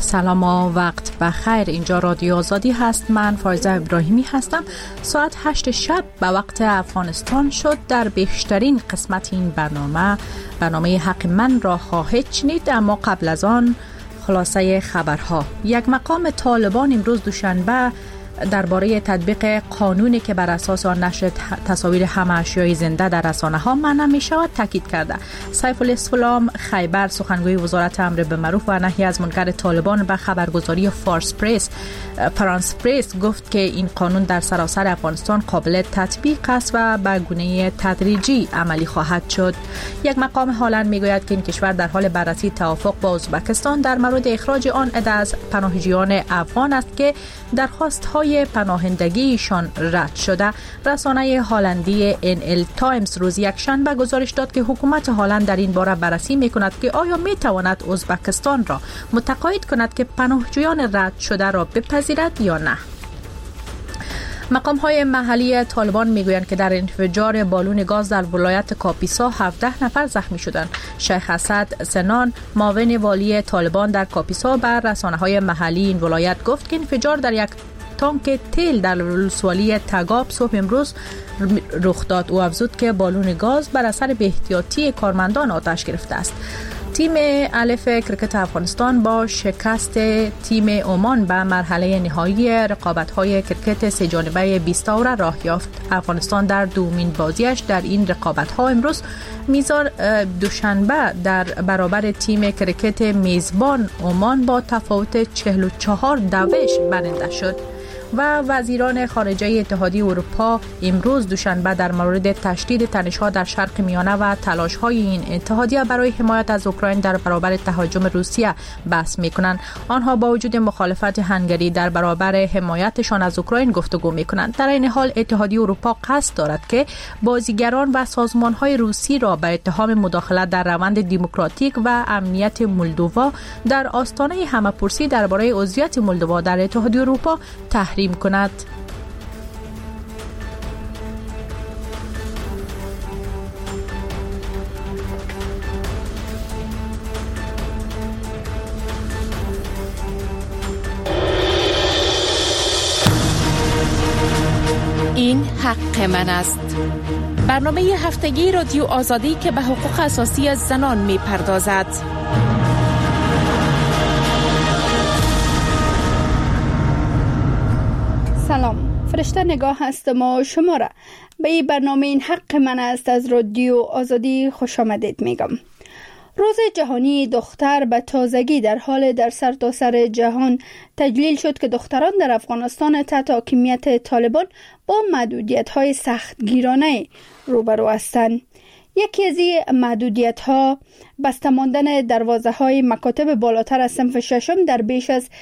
سلام و وقت بخیر. اینجا رادیو آزادی هست. من فایزه ابراهیمی هستم. ساعت 8 شب به وقت افغانستان شد. در بیشترین قسمت این برنامه حق من را خواهید شنید، اما قبل از آن خلاصه خبرها. یک مقام طالبان امروز دوشنبه درباره تطبیق قانونی که بر اساس آن نشر تصاویر همه اشیای زنده در رسانه‌ها منع می‌شود تاکید کرده. سیف الاسلام خیبر، سخنگوی وزارت امر بالمعروف و نهی از منکر طالبان، به خبرگزاری فرانس پرس گفت که این قانون در سراسر افغانستان قابل تطبیق است و به گونه تدریجی عملی خواهد شد. یک مقام هالند میگوید که این کشور در حال بررسی توافق با ازبکستان در مورد اخراج آن عده از پناهجویان افغان است که درخواست‌های پناهندگیشان رد شده. رسانه هلندی NL تایمز روز یکشنبه گزارش داد که حکومت هلند در این باره بررسی می‌کند که آیا می‌تواند ازبکستان را متقاعد کند که پناهجویان رد شده را بپذیرد یا نه. مقام‌های محلی طالبان میگویند که در انفجار بالون گاز در ولایت کاپیسا 17 نفر زخمی شدند. شیخ اسد سنان، معاون والی طالبان در کاپیسا، بر رسانه‌های محلی این ولایت گفت که انفجار در یک تانک تیل در ولسوالی تگاب صبح امروز رخ داد. او افزود که بالون گاز بر اثر بی‌احتیاطی کارمندان آتش گرفته است. تیم الف کرکت افغانستان با شکست تیم عمان به مرحله نهایی رقابت‌های کرکت سه جانبه 20 اوره راه یافت. افغانستان در دومین بازیش در این رقابت‌ها امروز میزار دوشنبه در برابر تیم کرکت میزبان عمان با تفاوت 44 برنده شد. و وزیران خارجه اتحادیه اروپا امروز دوشنبه در مورد تشدید تنش‌ها در شرق میانه و تلاش‌های این اتحادیه برای حمایت از اوکراین در برابر تهاجم روسیه بحث می‌کنند. آنها با وجود مخالفت هنگری در برابر حمایتشان از اوکراین گفتگو می‌کنند. در این حال اتحادیه اروپا قصد دارد که بازیگران و سازمان‌های روسی را به اتهام مداخلت در روند دموکراتیک و امنیت مولدووا در آستانه همه‌پرسی درباره عضویت مولدووا در اتحادیه اروپا تحریم کند. این حق من است. برنامه هفتگی رادیو آزادی که به حقوق اساسی زنان می پردازد. سلام، فرشته نگاه هستم و شما را به این برنامه این حق من است از رادیو آزادی خوش آمدید میگم. روز جهانی دختر به تازگی در سرتاسر جهان تجلیل شد که دختران در افغانستان تحت حاکمیت طالبان با محدودیت‌های سختگیرانه روبرو هستند. یکی از این محدودیت‌ها بسته ماندن دروازه‌های مکاتب بالاتر از صنف ششم در بیش از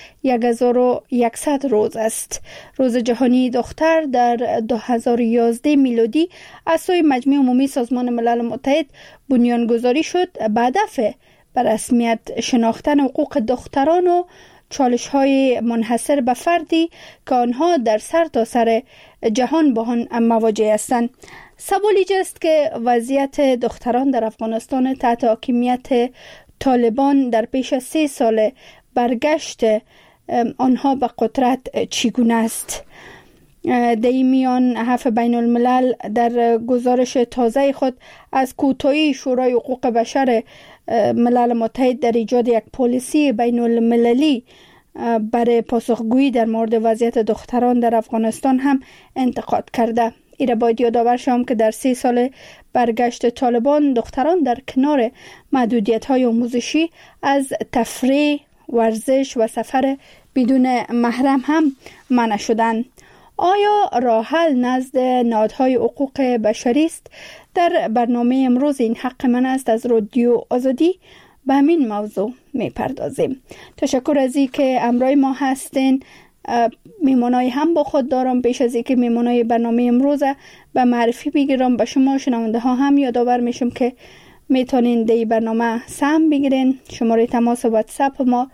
1100 روز است. روز جهانی دختر در 2011 میلادی از سوی مجمع عمومی سازمان ملل متحد بنیانگذاری شد به هدف به رسمیت شناختن حقوق دختران و چالش‌های منحصر به فردی که آنها در سرتاسر جهان با آن مواجه هستند. سوال است که وضعیت دختران در افغانستان تحت حاکمیت طالبان در پیش از 3 سال برگشت آنها به قدرت چگونه است؟ در این میان حزب بین الملل در گزارش تازه خود از کوتاهی شورای حقوق بشر ملل متحد در ایجاد یک پالیسی بین المللی برای پاسخگویی در مورد وضعیت دختران در افغانستان هم انتقاد کرده. ایره باید یادآور شوم که در 3 سال برگشت طالبان دختران در کنار محدودیت‌های آموزشی از تفریح، ورزش و سفر بدون محرم هم منع شدند. آیا راه حل نزد نهادهای حقوق بشری است؟ در برنامه امروز این حق من است از رادیو آزادی به همین موضوع میپردازیم. تشکر از این که همراه ما هستین. میمونای هم با خود دارم. پیش از اینکه میمونای برنامه امروز به معرفی بگیرم، به شما شنونده ها هم یادآور میشم که میتونین دی برنامه سهم بگیرین. شماره تماس واتساپ ما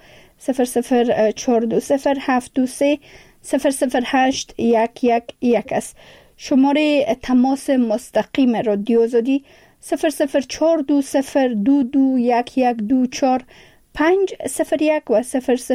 00420723008111 است. شماره تماس مستقیم رادیو آزادی 0042022112 501 و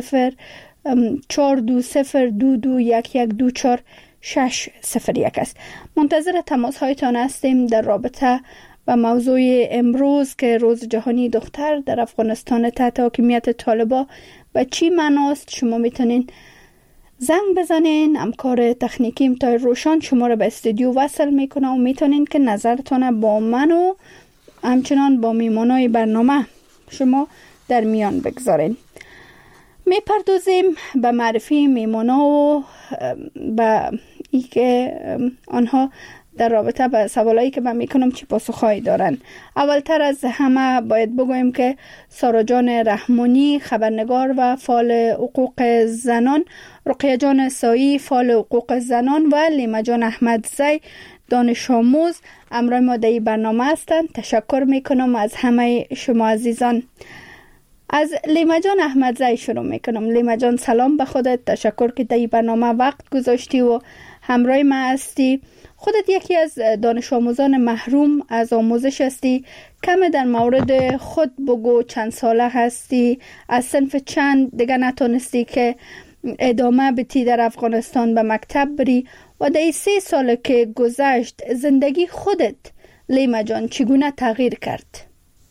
00420221124601 است. منتظر تماس هایتان هستیم در رابطه و موضوع امروز که روز جهانی دختر در افغانستان تحت حاکمیت طالبان به چی معناست. شما میتونین زنگ بزنین. همکار تکنیکی تا روشان شما را به استودیو وصل میکنه و میتونین که نظرتان با من و همچنان با میمانای برنامه شما در میان بگذارین. میپردازیم به معرفی میمانا و به ای که آنها در رابطه به سوالایی که من میکنم چی پاسخهایی دارن. اولتر از همه باید بگویم که سارا جان رحمانی خبرنگار و فعال حقوق زنان، رقیه جان سایی فعال حقوق زنان و لیما جان احمدزی دانش آموز همراه ما در این برنامه هستند. تشکر میکنم از همه شما عزیزان. از لیما جان احمدزی شروع میکنم. لیما جان سلام به خودت. تشکر که در این برنامه وقت گذاشتی و همراه ما هستی. خودت یکی از دانش آموزان محروم از آموزش هستی. کم در مورد خود بگو. چند ساله هستی؟ از صنف چند دیگه نتونستی که ادامه بتی در افغانستان به مکتب بری و در 3 سال که گذشت زندگی خودت لیما جان چگونه تغییر کرد؟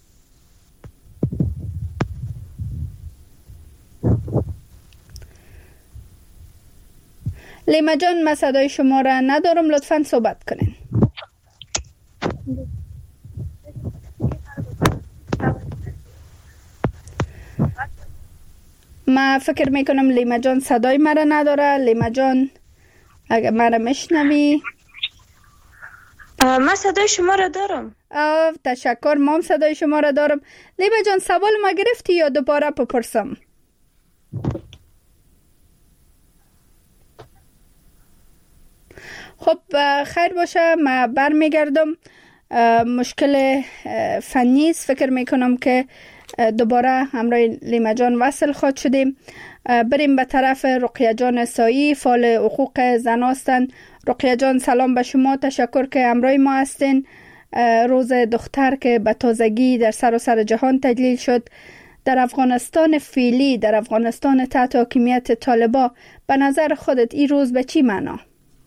لیما جان من صدای شما را ندارم، لطفاً صحبت کنین. من فکر میکنم لیما جان صدای مرا نداره. لیما جان اگر مرا میشنوی؟ من صدای شما را دارم. تشکر، ما هم صدای شما را دارم. لیما جان سوال ما گرفتی یا دوباره بپرسم؟ خب خیر باشه، من برمیگردم. مشکل فنی است. فکر میکنم که دوباره همراه لیما جان وصل خواهد شدیم. بریم به طرف رقیه جان سایی فعال حقوق زن هستند. رقیه جان سلام به شما. تشکر که همراه ما هستین. روز دختر که به تازگی در سراسر جهان تجلیل شد، در افغانستان فعلی، در افغانستان تحت حاکمیت طالبان، به نظر خودت این روز به چی معنا؟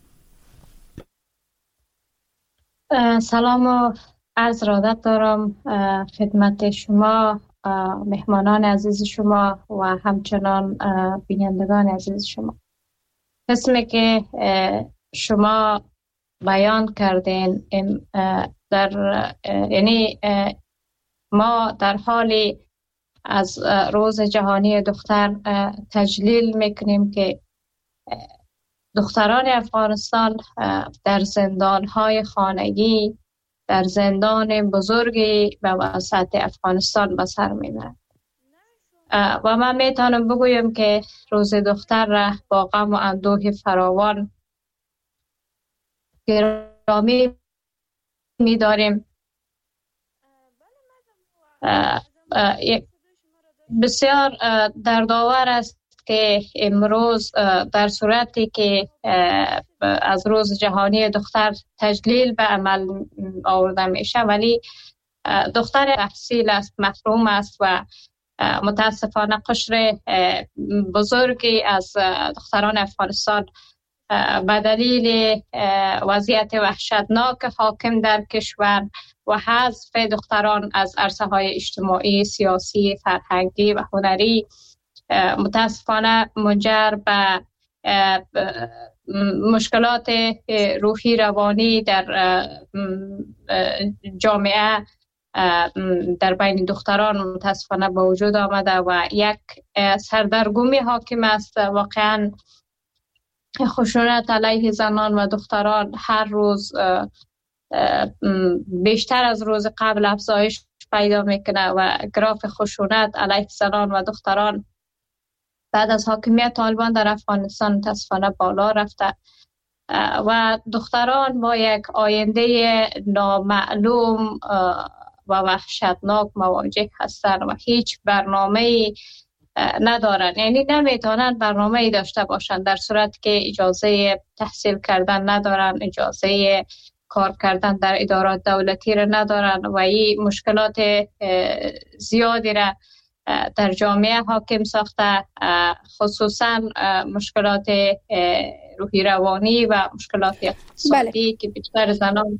سلام و عرض ارادت دارم خدمت شما، مهمانان عزیز شما و همچنان بینندگان عزیز شما. قسمی که شما بیان کردین یعنی ما در حالی از روز جهانی دختر تجلیل میکنیم که دختران افغانستان در زندان‌های خانگی، در زندان بزرگی به وسط افغانستان به سر میبرند و من میتونم بگویم که روز دختر را با غم و اندوه فراوان گرامی می‌داریم. بسیار دردآور است که امروز در صورتی که از روز جهانی دختر تجلیل به عمل آورده میشه، ولی دختر تحصیل است، محروم است و متاسفانه قشر بزرگی از دختران افغانستان به دلیل وضعیت وحشتناک حاکم در کشور و حذف دختران از عرصه‌های اجتماعی، سیاسی، فرهنگی و هنری متاسفانه منجر به مشکلات روحی روانی در جامعه در بین دختران متاسفانه به وجود آمده و یک سردرگمی حاکم است. واقعا خشونت علیه زنان و دختران هر روز بیشتر از روز قبل افزایش پیدا میکنه و گراف خشونت علیه زنان و دختران بعد از حاکمیت طالبان در افغانستان متاسفانه بالا رفته و دختران با یک آینده نامعلوم و وحشتناک مواجه هستند و هیچ برنامه‌ای ندارن، یعنی نمیتونن برنامه‌ای داشته باشند در صورتی که اجازه تحصیل کردن ندارن، اجازه کار کردن در ادارات دولتی را ندارن و این مشکلات زیادی را در جامعه حاکم ساخته، خصوصا مشکلات روحی روانی و مشکلات اقتصادی که بیشتر زنان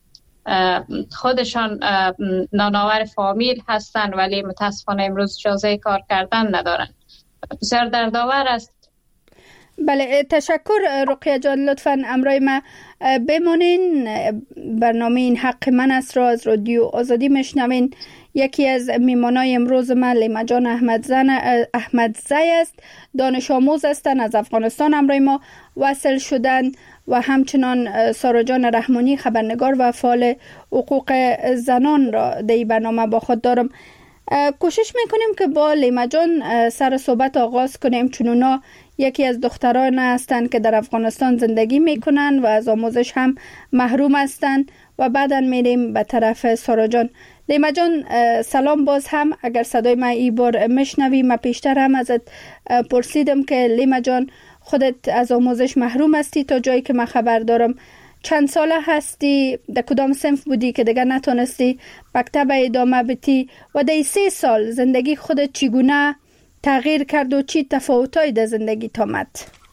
خودشان نانآور فامیل هستند ولی متاسفانه امروز اجازه کار کردن ندارند. بسیار دردآور است. بله، تشکر رقیه جان. لطفاً همراه ما بمانین. برنامه این حق من است را از رادیو آزادی میشنوین. یکی از میمانای امروز من لیما جان احمدزی است. دانش آموز هستند، از افغانستان همراه ما وصل شدن و همچنان سارا جان رحمانی خبرنگار و فعال حقوق زنان را در برنامه با خود دارم. کوشش میکنیم که با لیما جان سر صحبت آغاز کنیم، چون اونا یکی از دختران هستند که در افغانستان زندگی میکنن و از آموزش هم محروم هستند و بعدا میریم به طرف سارا جان. لیما جان سلام. باز هم اگر صدای من ای بار میشنوی، من پیشتر هم ازت پرسیدم که لیما جان خودت از آموزش محروم هستی تا جایی که من خبر دارم. چند ساله هستی؟ در کدام صنف بودی که دیگر نتونستی مکتب ادامه بدی و در 3 سال زندگی خودت چگونه تغییر کرد و چی تفاوتایی در زندگی آمد؟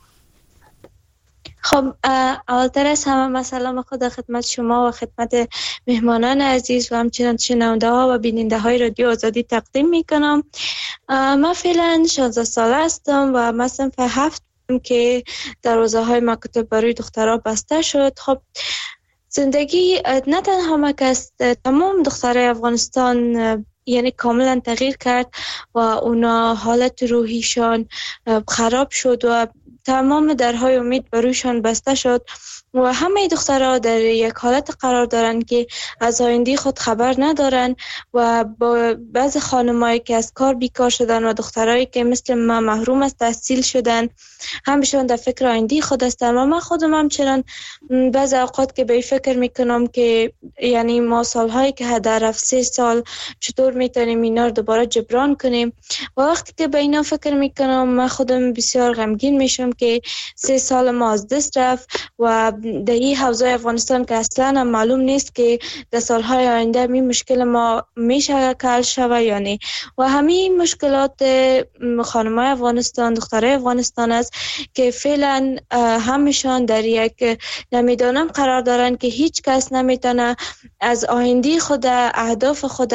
خب اولتر از همه من سلام خود خدمت شما و خدمت مهمانان عزیز و همچنین شنونده ها و بیننده های رادیو آزادی تقدیم می کنم. من فعلا 16 ساله هستم و من صنف 7 که دروازه های مکتب برای دخترها بسته شد. خب زندگی نه تنها مکست، تمام دخترای افغانستان یعنی کاملا تغییر کرد و اونا حالت روحیشان خراب شد و تمام درهای امید برویشان بسته شد و همه دخترها در یک حالت قرار دارند که از آینده خود خبر ندارن و با بعض خانمایی که از کار بیکار شدن و دخترایی که مثل من محروم از تحصیل شدن همشون در فکر آینده خود هستن و من خودم همچنان بعض اوقات که به فکر میکنم که یعنی ما سالهایی که هدر رفت 3 سال چطور میتونیم اینا رو دوباره جبران کنیم و وقتی که به اینا فکر میکنم من خودم بسیار غمگین میشم که 3 سال ما از دست رفت و در این حوزه افغانستان که اصلا هم معلوم نیست که در سالهای آینده می مشکل ما میشه کل شوه یا نه و همین مشکلات خانمای افغانستان، دخترای افغانستان است که فعلا همشان در یک نمیدانم قرار دارن که هیچ کس نمیتونه از آینده خود، اهداف خود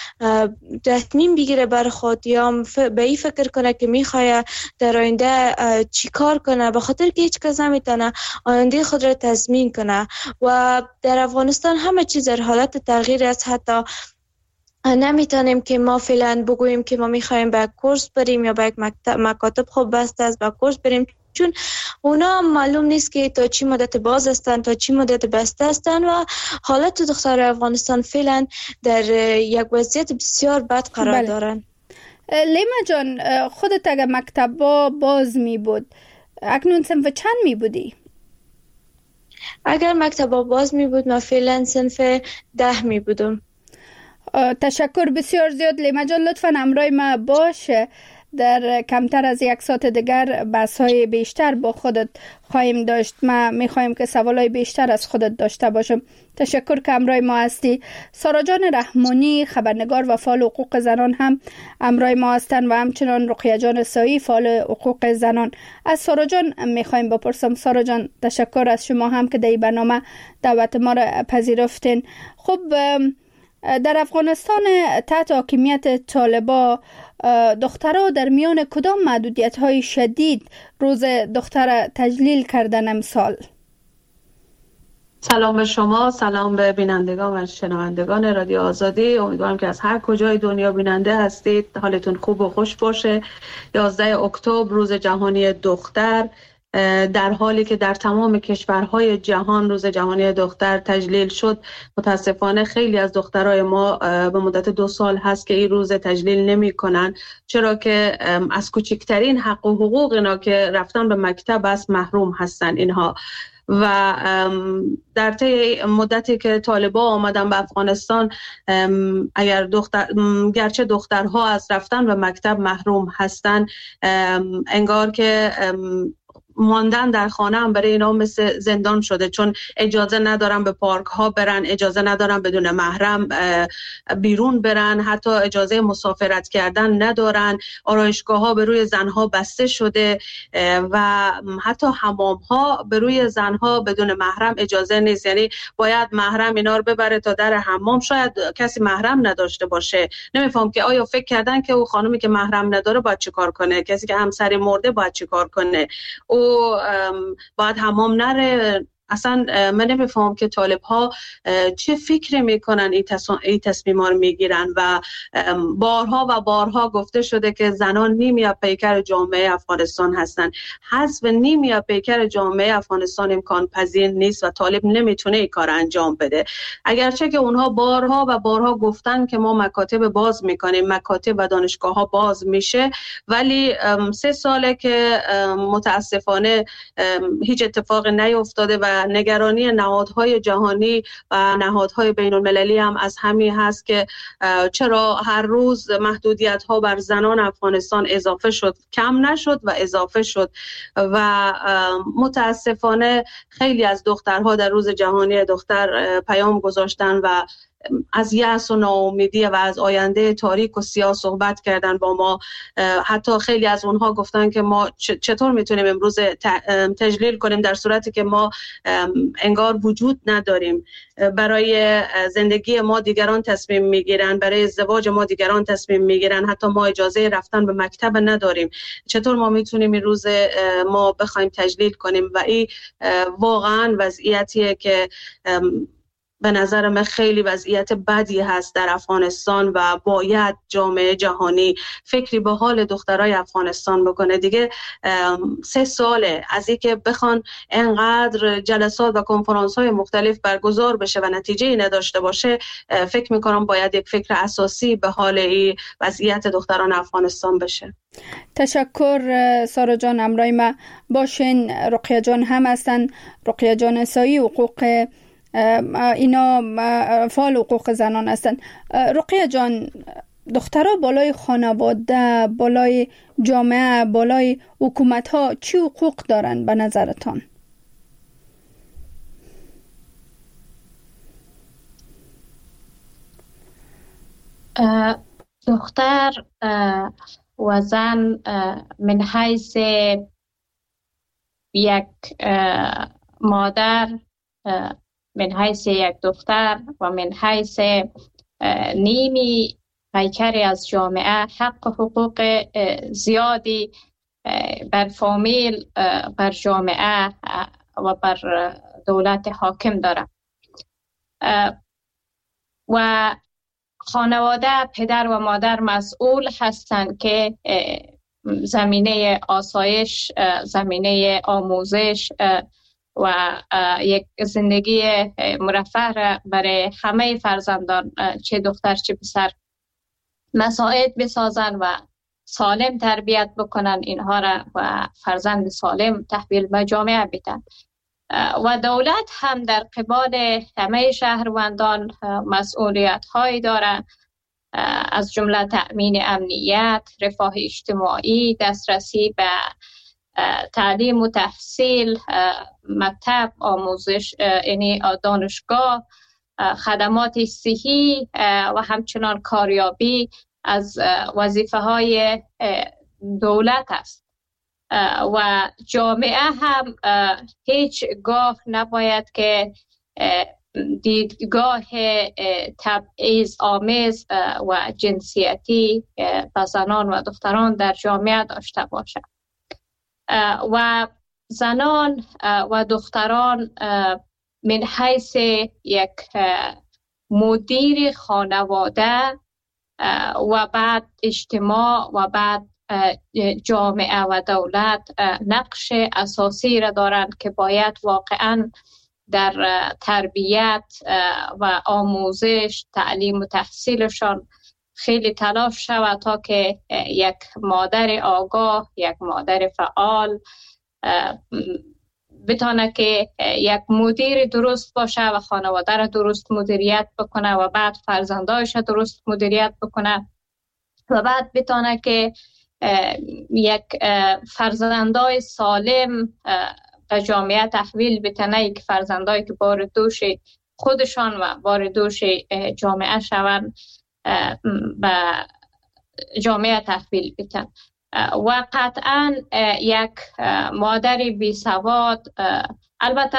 تصمیم بگیره بر خود یا به این فکر کنه که میخواه در آینده چی کار کنه، به خاطر که هیچ کس نمیتونه آینده خود را تضمین کنه و در افغانستان همه چیز در حالت تغییر است. حتی نمیتونیم که ما فعلا بگوییم که ما میخوایم به کورس بریم یا به یک مکاتب خوب بسته است به کورس بریم، چون اونا معلوم نیست که تا چی مدت باز هستن تا چی مدت بسته هستن و حالت دختر افغانستان فعلا در یک وضعیت بسیار بد قرار دارن. لیما جان، خودت اگر مکتب باز می بود اکنون صنف چند می بودی؟ اگر مکتب باز می بود من فعلا صنف 10 می بودم. تشکر بسیار زیاد لیما جان. لطفاً همراه ما باشه. در کمتر از 1 ساعت دیگر بحث‌های بیشتر با خودت خواهیم داشت. ما می‌خوایم که سوالای بیشتر از خودت داشته باشم. تشکر که همراه ما هستی. سارا جان رحمانی خبرنگار و فعال حقوق زنان هم همراه ما هستند و همچنان رقیه جان سایی فعال حقوق زنان. از سارا جان می‌خوایم بپرسم. سارا جان تشکر از شما هم که در این برنامه دعوت ما را پذیرفتین. خب در افغانستان تحت حاکمیت طالبان دخترها در میان کدام محدودیت‌های شدید روز دختر تجلیل کردن امسال؟ سلام به شما، سلام به بینندگان و شنوندگان رادیو آزادی. امیدوارم که از هر کجای دنیا بیننده هستید حالتون خوب و خوش باشه. 11 اکتبر روز جهانی دختر، در حالی که در تمام کشورهای جهان روز جهانی دختر تجلیل شد، متاسفانه خیلی از دخترای ما به مدت 2 سال هست که این روز تجلیل نمی کنن، چرا که از کوچکترین حق و حقوق اینا که رفتن به مکتب است محروم هستن اینها. و در طی مدتی که طالبان آمدن به افغانستان، گرچه دخترها از رفتن به مکتب محروم هستن، انگار که ماندن در خانه هم برای اینا مثل زندان شده، چون اجازه ندارن به پارک ها برن، اجازه ندارن بدون محرم بیرون برن، حتی اجازه مسافرت کردن ندارن، آرایشگاه ها به روی زنها بسته شده و حتی حمام ها به روی زنها بدون محرم اجازه نیست. یعنی باید محرم اینا رو ببره تا در حمام، شاید کسی محرم نداشته باشه. نمیفهم که آیا فکر کردن که او خانومی که محرم نداره باید چی کار کنه؟ کسی که همسری مرده باید چی کار کنه؟ او باید حمام نره؟ اصلا من نمیفهم که طالب ها چه فکری میکنن این تصمیم ها رو میگیرن. و بارها و بارها گفته شده که زنان نیمی پیکر جامعه افغانستان هستن. حذف نیمی پیکر جامعه افغانستان امکان پذیر نیست و طالب نمیتونه این کار انجام بده. اگرچه که اونها بارها و بارها گفتن که ما مکاتب باز میکنیم، مکاتب و دانشگاه ها باز میشه، ولی 3 ساله که متاسفانه هیچ اتفاق نیفتاده و نگرانی نهادهای جهانی و نهادهای بین المللی هم از همین هست که چرا هر روز محدودیت ها بر زنان افغانستان اضافه شد، کم نشد و اضافه شد. و متاسفانه خیلی از دخترها در روز جهانی دختر پیام گذاشتن و از یأس و ناامیدی و از آینده تاریک و سیاه صحبت کردن با ما. حتی خیلی از اونها گفتن که ما چطور میتونیم امروز تجلیل کنیم در صورتی که ما انگار وجود نداریم. برای زندگی ما دیگران تصمیم میگیرن، برای ازدواج ما دیگران تصمیم میگیرن، حتی ما اجازه رفتن به مکتب نداریم. چطور ما میتونیم این روز ما بخوایم تجلیل کنیم؟ و این واقعا وضعیتیه که به نظر من خیلی وضعیت بدی هست در افغانستان و باید جامعه جهانی فکری به حال دخترای افغانستان بکنه. دیگه 3 ساله از اینکه بخوان انقدر جلسات و کنفرانس های مختلف برگزار بشه و نتیجه نداشته باشه. فکر میکنم باید یک فکر اساسی به حال این وضعیت دختران افغانستان بشه. تشکر سارا جان. امرای ما باشین رقیه جان هم هستن، رقیه جان اسایی حقوق اینا فعال حقوق زنان هستند. رقیه جان، دخترها بالای خانواده، بالای جامعه، بالای حکومت ها چی حقوق دارن به نظرتان؟ دختر و زن من حیث یک مادر، من حیث یک دختر و من حیث نیمی پیکری از جامعه حق و حقوق زیادی بر فامیل، بر جامعه و بر دولت حاکم داره. و خانواده، پدر و مادر مسئول هستند که زمینه آسایش، زمینه آموزش و یک زندگی مرفه برای همه فرزندان، چه دختر چه پسر، مساعد بسازن و سالم تربیت بکنن اینها را و فرزند سالم تحویل به جامعه بدن. و دولت هم در قبال همه شهروندان مسئولیت هایی داره، از جمله تأمین امنیت، رفاه اجتماعی، دسترسی به تعلیم و تحصیل، مکتب، آموزش یعنی دانشگاه، خدمات صحی و همچنان کاریابی از وظیفه های دولت است. و جامعه هم هیچ گاه نباید که دیدگاه تبعیض آمیز و جنسیتی به زنان و دختران در جامعه داشته باشد. و زنان و دختران من حیث یک مدیر خانواده و بعد اجتماع و بعد جامعه و دولت نقش اساسی را دارند که باید واقعا در تربیت و آموزش، تعلیم و تحصیلشان خیلی تلاش شود تا که یک مادر آگاه، یک مادر فعال بتونه که یک مدیر درست باشه و خانواده را درست مدیریت بکنه و بعد فرزندایش را درست مدیریت بکنه و بعد بتونه که یک فرزندای سالم به جامعه تحویل بتنه، که فرزندایی که بار دوش خودشان و بار دوش جامعه شوند به جامعه تحویل بتن. و قطعا یک مادر بی سواد، البته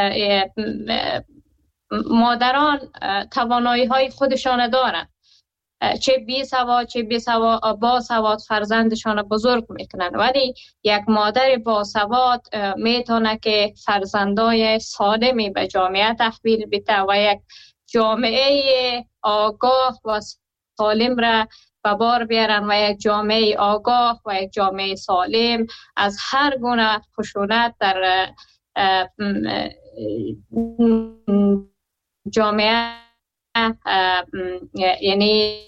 مادران توانایی های خودشان دارند، چه بی سواد چه با سواد فرزندشان بزرگ میکنن، ولی یک مادر با سواد میتونه که فرزندای سالمی به جامعه تحویل بده و یک جامعه آگاه و سالم را به بار بیارن و یک جامعه آگاه و یک جامعه سالم از هر گونه خشونت در جامعه یعنی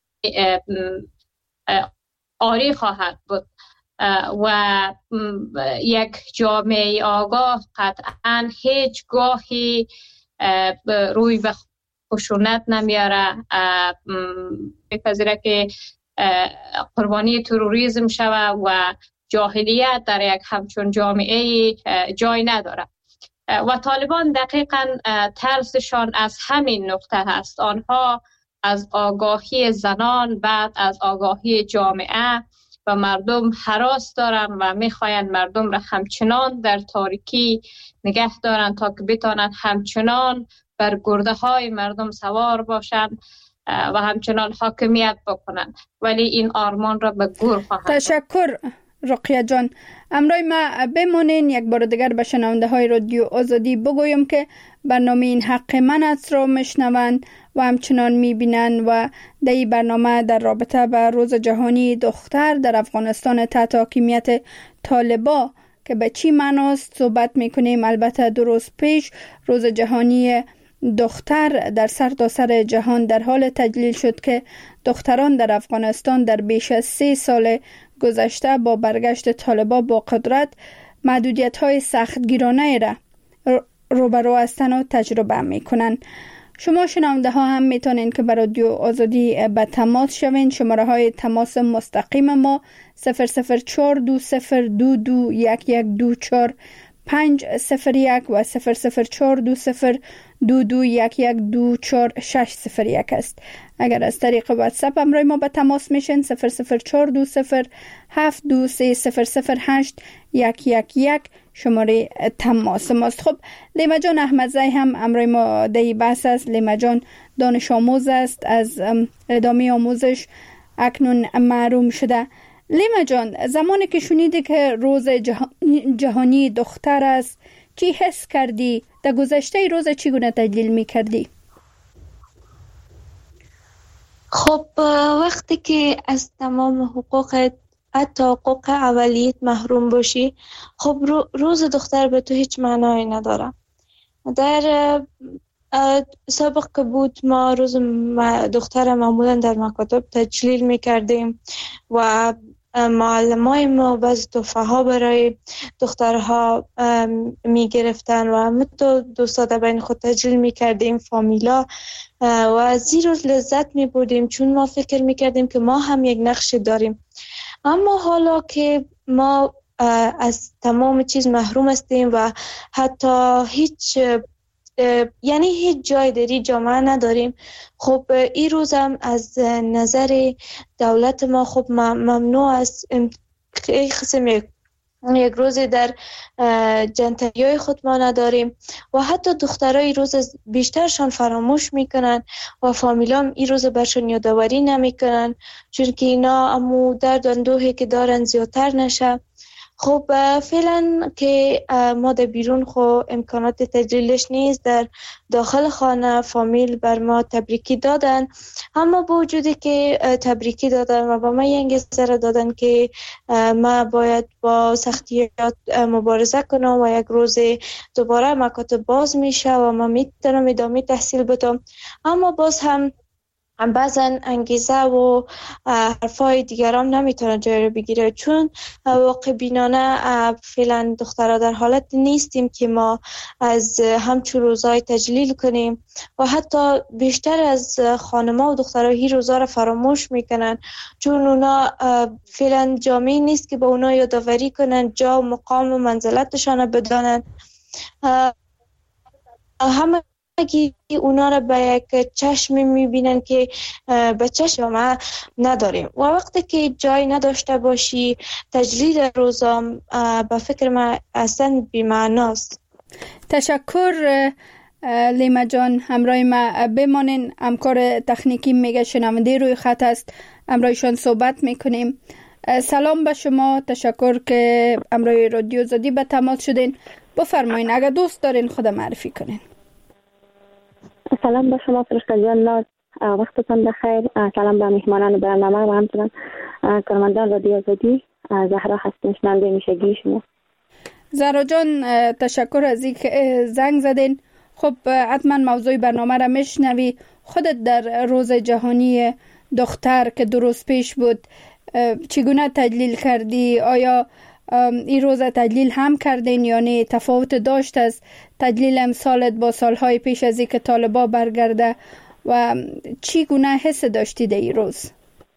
آری خواهد بود. و یک جامعه آگاه قطعا هیچ گاهی روی به خشونت نمیاره، بپذیره که قربانی تروریسم شوه و جاهلیت در یک همچون جامعه جای نداره. و طالبان دقیقاً ترسشان از همین نقطه هست. آنها از آگاهی زنان، بعد از آگاهی جامعه و مردم هراس دارن و میخواین مردم را همچنان در تاریکی نگه دارن تا که بتانند همچنان بر گرده های مردم سوار باشند و همچنان حاکمیت بکنند، ولی این آرمان را به گور خواهند. تشکر رقیه جان. امروز ما بمانین یک بار دیگر به شنونده های رادیو آزادی بگویم که برنامه این حق من است را میشنوند و همچنان میبینند و در این برنامه در رابطه به روز جهانی دختر در افغانستان تحت حاکمیت طالبان که به چی معناست صحبت میکنیم. البته 2 روز پیش روز جهانی دختر در سرتاسر جهان در حال تجلیل شد که دختران در افغانستان در بیش از 3 سال گذشته با برگشت طالبان با قدرت محدودیت‌های سختگیرانه را روبرو هستند و تجربه می‌کنند. شما شنونده ها هم میتونین که بر رادیو آزادی به تماس شوین. شماره های تماس مستقیم ما 00420221124 501 و 00420221124 است. اگر از طریق واتساپ همراه ما به تماس میشین 0042072300811 شماره تماس ماست. خب لیما جان احمدزی هم همراه ما در بحث است. لیما جان دانش آموز است، از ادامه آموزش اکنون محروم شده. لیما جان، زمانی که شنیدی که روز جهانی دختر است چی حس کردی؟ در گذشته روز چگونه تجلیل می کردی؟ خب وقتی که از تمام حقوق، حتی حقوق اولیت محروم باشی، خب روز دختر به تو هیچ معنایی نداره. در سابق که بود ما روز دختر معمولا در مکاتب تجلیل می کردیم و معلمای ما بعضی تحفه ها برای دخترها می گرفتن و همه دوستان بین خود تجلیل می کردیم، فامیلا، و از این روز لذت می بردیم چون ما فکر می کردیم که ما هم یک نقش داریم. اما حالا که ما از تمام چیز محروم هستیم و حتی هیچ جای دری جامعه نداریم، خب این روز هم از نظر دولت ما خب ممنوع است. قسم یک روز در جنتریای خود ما نداریم و حتی دخترای روز بیشترشان فراموش میکنن و فامیلام این روز برشان یادآوری نمیکنن چون که اینا امو درد و اندوهی که دارن زیادتر نشه. خب فعلا که ما در بیرون خب امکانات تجلیلش نیست، در داخل خانه فامیل بر ما تبریکی دادن، اما با وجودی که تبریکی دادن و با ما انگیزه دادن که ما باید با سختیات مبارزه کنم و یک روز دوباره مکاتب باز میشه و ما میتونم ادامه تحصیل بدم، اما باز هم بعضا انگیزه و حرفای دیگران نمیتونه جای رو بگیره، چون واقع بینانه فعلا دخترها در حالت نیستیم که ما از همچون روزای تجلیل کنیم و حتی بیشتر از خانم‌ها و دخترها هی روزا رو فراموش میکنن، چون اونا فعلا جامعه نیست که با اونا یادآوری کنن، جا و مقام و منزلتشان بدانن. همه اونا را به یک چشم میبینن که به چشم ما نداریم و وقتی که جای نداشته باشی تجلیل روزام به فکر ما اصلا بی‌معناست. تشکر لیما جان، همراه ما بمانین. همکار تکنیکی میگه شنونده روی خط است، همراهشان صحبت میکنیم. سلام به شما، تشکر که همراه رادیو آزادی به تماس شدین. بفرمایین اگر دوست دارین خود معرفی کنین. سلام به شما فرشته جان ناز، وقتتان بخیر. سلام به مهمانان برنامه و همچنان کارمندان رادیو آزادی. زهرا هستم، شنونده میشگی شما. زهرا جان تشکر از اینکه زنگ زدین. خب حتما موضوع برنامه را میشنوی. خودت در روز جهانی دختر که 2 روز پیش بود چگونه تجلیل کردی؟ آیا این روز تجلیل هم کردین یا نه؟ تفاوت داشت از تجلیل امسالت با سالهای پیش از اینکه طالبا برگرده و چگونه حس داشتی در این روز؟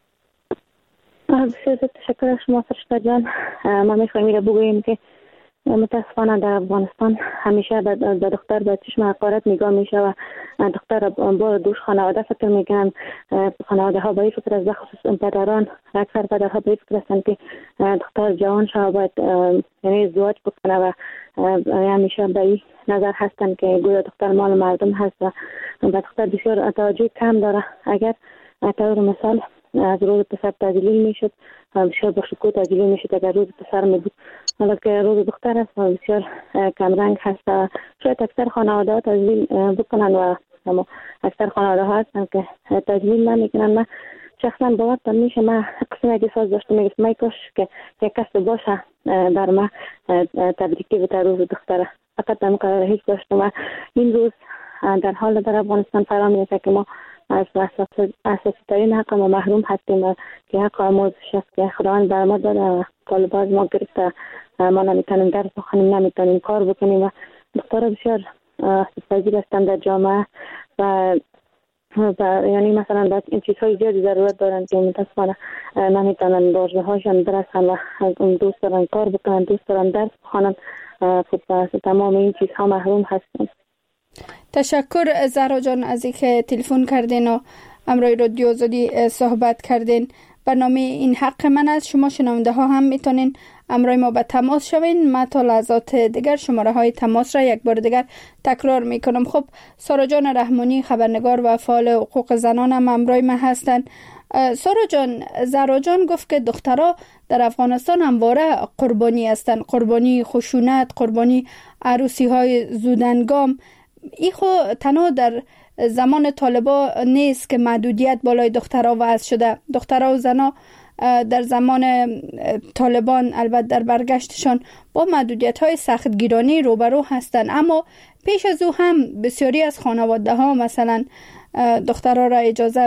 بسیار تشکر از شما فرشته جان. ما میخوایم این را بگوییم که متاسفانه در افغانستان همیشه به دختر به چشم حقارت نگاه میشه و دختر با دوش خانواده فکر میکنن. خانواده ها به این فکر است، بخصوص پدران، اکثر پدرها به این فکر هستند که دختر جوان شده باید یعنی ازدواج بکنه و همیشه به این نظر هستند که گویا دختر مال مردم هست و به دختر بسیار توجه کم داره. اگر طور مثال از روز پسر تجلیل میشد بسیار با شکوه تجلیل میشد، اگر روز پسر می بود، حالا که روز دختر است و بسیار کمرنگ هست و شاید اکثر خانواده ها تجلیل بکنن و اکثر خانواده ها هستن که تجلیل نمیکنن. من شخصا باورم میشه، من قسم اگه ساز داشتم میگفتم ای کاش که یک کس باشه در ما تبریکی به روز دختره، فقط در مقرر هیچ داشتم و این روز در حال در افغانستان فرا میرسه که ما از اساسی ترین حق ما محروم هستیم و که حق آموزش است که خداوند بر ما داده و طالب از ما گرفته. ما نمیتونیم درس بخونیم، نمیتونیم کار بکنیم و دخترها بسیار پذیر هستند در جامعه و یعنی مثلا باید این چیزهای زیادی ضرورت دارن که متاسفانه نمیتونن واژه هاشون برسن و دوست دارن کار بکنن، دوست دارن درس بخونن، خب تمام این چیزها محروم هستن. تشکر زهرا جان از اینکه تلفن کردین و همراه رادیو آزادی صحبت کردین. برنامه این حق من است. شما شنونده ها هم میتونین همراه ما به تماس شوین. من تا لحظات دیگر شماره های تماس را یک بار دیگر تکرار میکنم. خب سارا جان رحمانی، خبرنگار و فعال حقوق زنان هم همراه ما هستن. سارا جان، زهرا جان گفت که دخترها در افغانستان همواره قربانی هستند، قربانی خشونت، قربانی عروسی های زودهنگام. این خو تنها در زمان طالبا نیست که محدودیت بالای دخترها وضع شده. دخترها و زنها در زمان طالبان البته در برگشتشان با محدودیت‌های سختگیرانه روبرو هستند، اما پیش از او هم بسیاری از خانواده‌ها مثلا دخترها را اجازه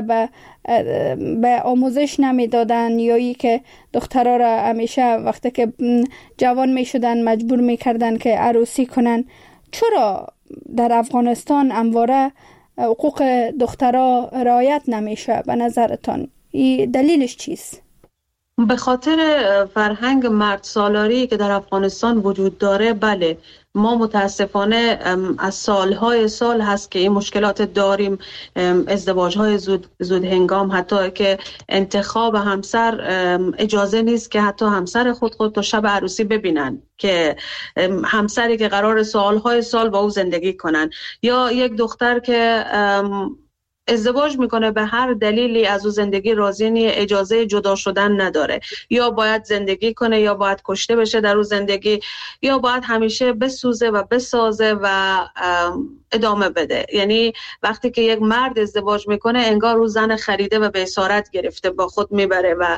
به آموزش نمیدادن یا ای که دخترها را همیشه وقتی که جوان میشدن مجبور میکردن که عروسی کنن. چرا در افغانستان همواره حقوق دخترها رعایت نمیشه به نظرتان؟ این دلیلش چیست؟ به خاطر فرهنگ مرد سالاری که در افغانستان وجود داره. بله، ما متاسفانه از سالهای سال هست که این مشکلات داریم. ازدواج‌های زود هنگام، حتی که انتخاب همسر اجازه نیست که حتی همسر خود تا شب عروسی ببینن، که همسری که قرار سالهای سال با او زندگی کنن، یا یک دختر که ازدواج میکنه به هر دلیلی از او زندگی راضی نیست، اجازه جدا شدن نداره، یا باید زندگی کنه یا باید کشته بشه در او زندگی، یا باید همیشه بسوزه و بسازه و ادامه بده. یعنی وقتی که یک مرد ازدواج میکنه انگار او زن خریده و به اسارت گرفته با خود میبره و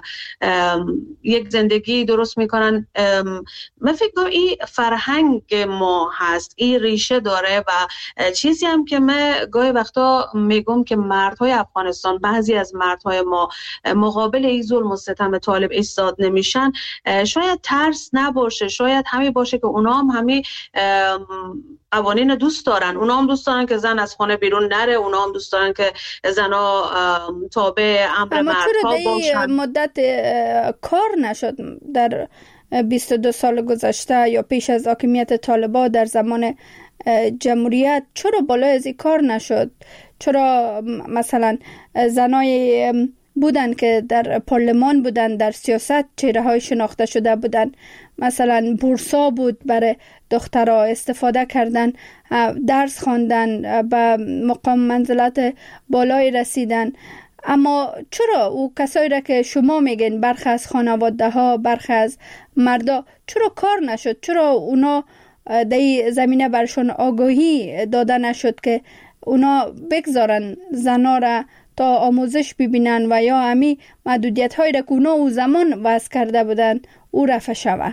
یک زندگی درست میکنن. من فکر کنم این فرهنگ ما هست، این ریشه داره و چیزی هم که من گاهی وقتا میگم که که مردهای افغانستان، بعضی از مردهای ما مقابل این ظلم و ستم طالب ایستاد نمیشن، شاید ترس نباشه، شاید همین باشه که اونا هم همین قوانین دوست دارن. اونا هم دوست دارن که زن از خانه بیرون نره، اونا هم دوست دارن که زنها تابع امر مردها باشن. مدت کار نشد در 22 سال گذشته یا پیش از حاکمیت طالبان در زمان جمهوریت؟ چرا بالای از این کار نشد؟ چرا مثلا زنای بودن که در پارلمان بودن، در سیاست چهره های شناخته شده بودن، مثلا بورسا بود برای دخترها، استفاده کردن، درس خواندن، به مقام منزلت بالای رسیدن، اما چرا او کسایی را که شما میگین برخی از خانواده ها، برخی از مردا، چرا کار نشد؟ چرا اونا در زمینه برشون آگاهی داده نشد که اونا بگذارن زنا را تا آموزش ببینن و یا همی محدودیت هایی را که اونا او زمان وضع کرده بودن او رفع شوه؟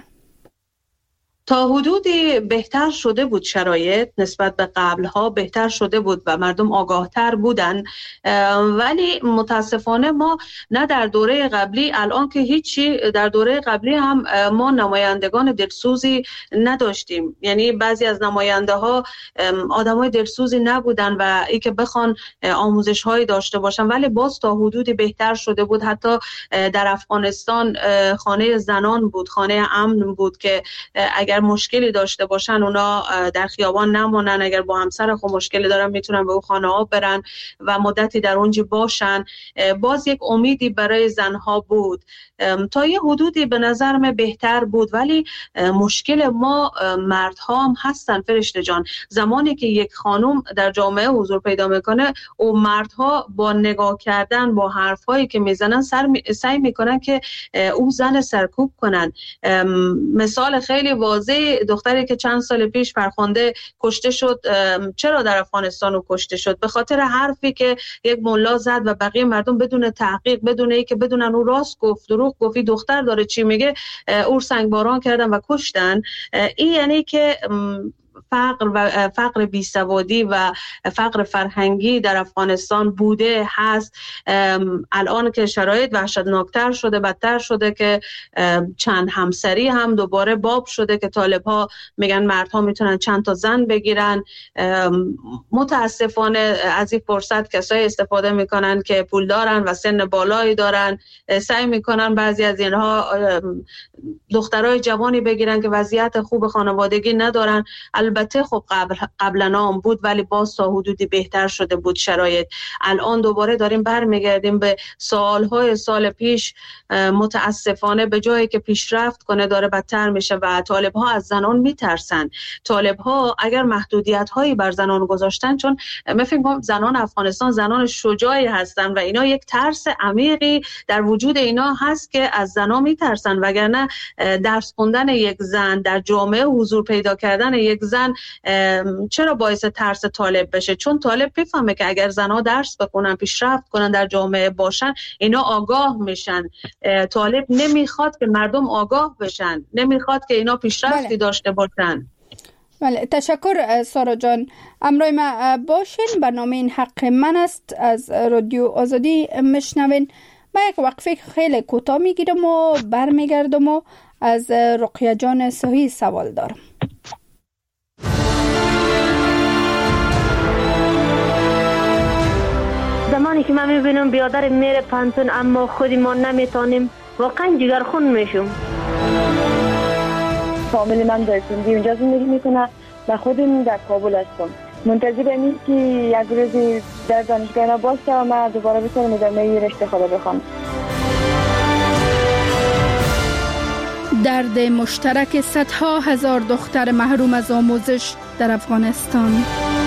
تا حدودی بهتر شده بود، شرایط نسبت به قبلها بهتر شده بود و مردم آگاهتر بودن، ولی متاسفانه ما نه در دوره قبلی، الان که هیچی، در دوره قبلی هم ما نمایندگان دلسوزی نداشتیم. یعنی بعضی از نماینده ها آدمای دلسوزی نبودن و ای که بخوان آموزش هایی داشته باشن، ولی باز تا حدودی بهتر شده بود. حتی در افغانستان خانه زنان بود، خانه امن بود که اگر مشکلی داشته باشن اونا در خیابان نمونن، اگر با همسر خود مشکلی دارن میتونن به اون خانه ها برن و مدتی در اونجا باشن. باز یک امیدی برای زنها بود. تا یه حدودی به نظر من بهتر بود، ولی مشکل ما مردها هم هستن فرشته جان. زمانی که یک خانم در جامعه حضور پیدا میکنه، او مردها با نگاه کردن، با حرفایی که میزنن سعی میکنن که او زن سرکوب کنن. مثال خیلی واضح، دختری که چند سال پیش فرخنده کشته شد، چرا در افغانستان او کشته شد؟ به خاطر حرفی که یک ملا زد و بقیه مردم بدون تحقیق، بدون اینکه بدونن او راست گفت دروغ گفت، دختر داره چی میگه، او سنگباران کردن و کشتن. این یعنی که فقر بیسوادی و فقر فرهنگی در افغانستان بوده هست. الان که شرایط وحشتناکتر شده، بدتر شده که چند همسری هم دوباره باب شده که طالب ها میگن مردها میتونن چند تا زن بگیرن. متاسفانه از این فرصت کسایی استفاده میکنن که پول دارن و سن بالایی دارن، سعی میکنن بعضی از اینها دخترای جوانی بگیرن که وضعیت خوب خانوادگی ندارن. البته خب قبلا هم بود، ولی باز تا حدودی بهتر شده بود شرایط. الان دوباره داریم برمیگردیم به سال پیش. متاسفانه به جایی که پیشرفت کنه داره بدتر میشه و طالب ها از زنان میترسن. طالب ها اگر محدودیت هایی بر زنان گذاشتن، چون من فکر می‌کنم زنان افغانستان زنان شجاعی هستن و اینا یک ترس عمیقی در وجود اینا هست که از زنان میترسن، وگرنه درس خوندن یک زن، در جامعه حضور پیدا کردن یک زن چرا باعث ترس طالب بشه؟ چون طالب میفهمه که اگر زنها درس بخونن، پیشرفت کنن، در جامعه باشن، اینا آگاه میشن. طالب نمیخواد که مردم آگاه بشن، نمیخواد که اینا پیشرفتی داشته باشن. بله، تشکر سارا جان. امروز ما باشین. برنامه این حق من است از رادیو آزادی میشنوین. ما یک وقفه خیلی کوتاه میگیرم و برمیگردم و از رقیه جان صحیح سوال دارم. زمانی که من میبینم بیادر میره پانتون اما خودی ما نمیتونیم، واقعا جگرخون میشم. فامیل من در سندی اونجا زندگی میکنه و خودم در کابل هستم. منتظرم که یک روزی در دانشگاه باشه و من دوباره بتونم ادامه رشته خدا بخوام. درد مشترک صدها هزار دختر محروم از آموزش در افغانستان.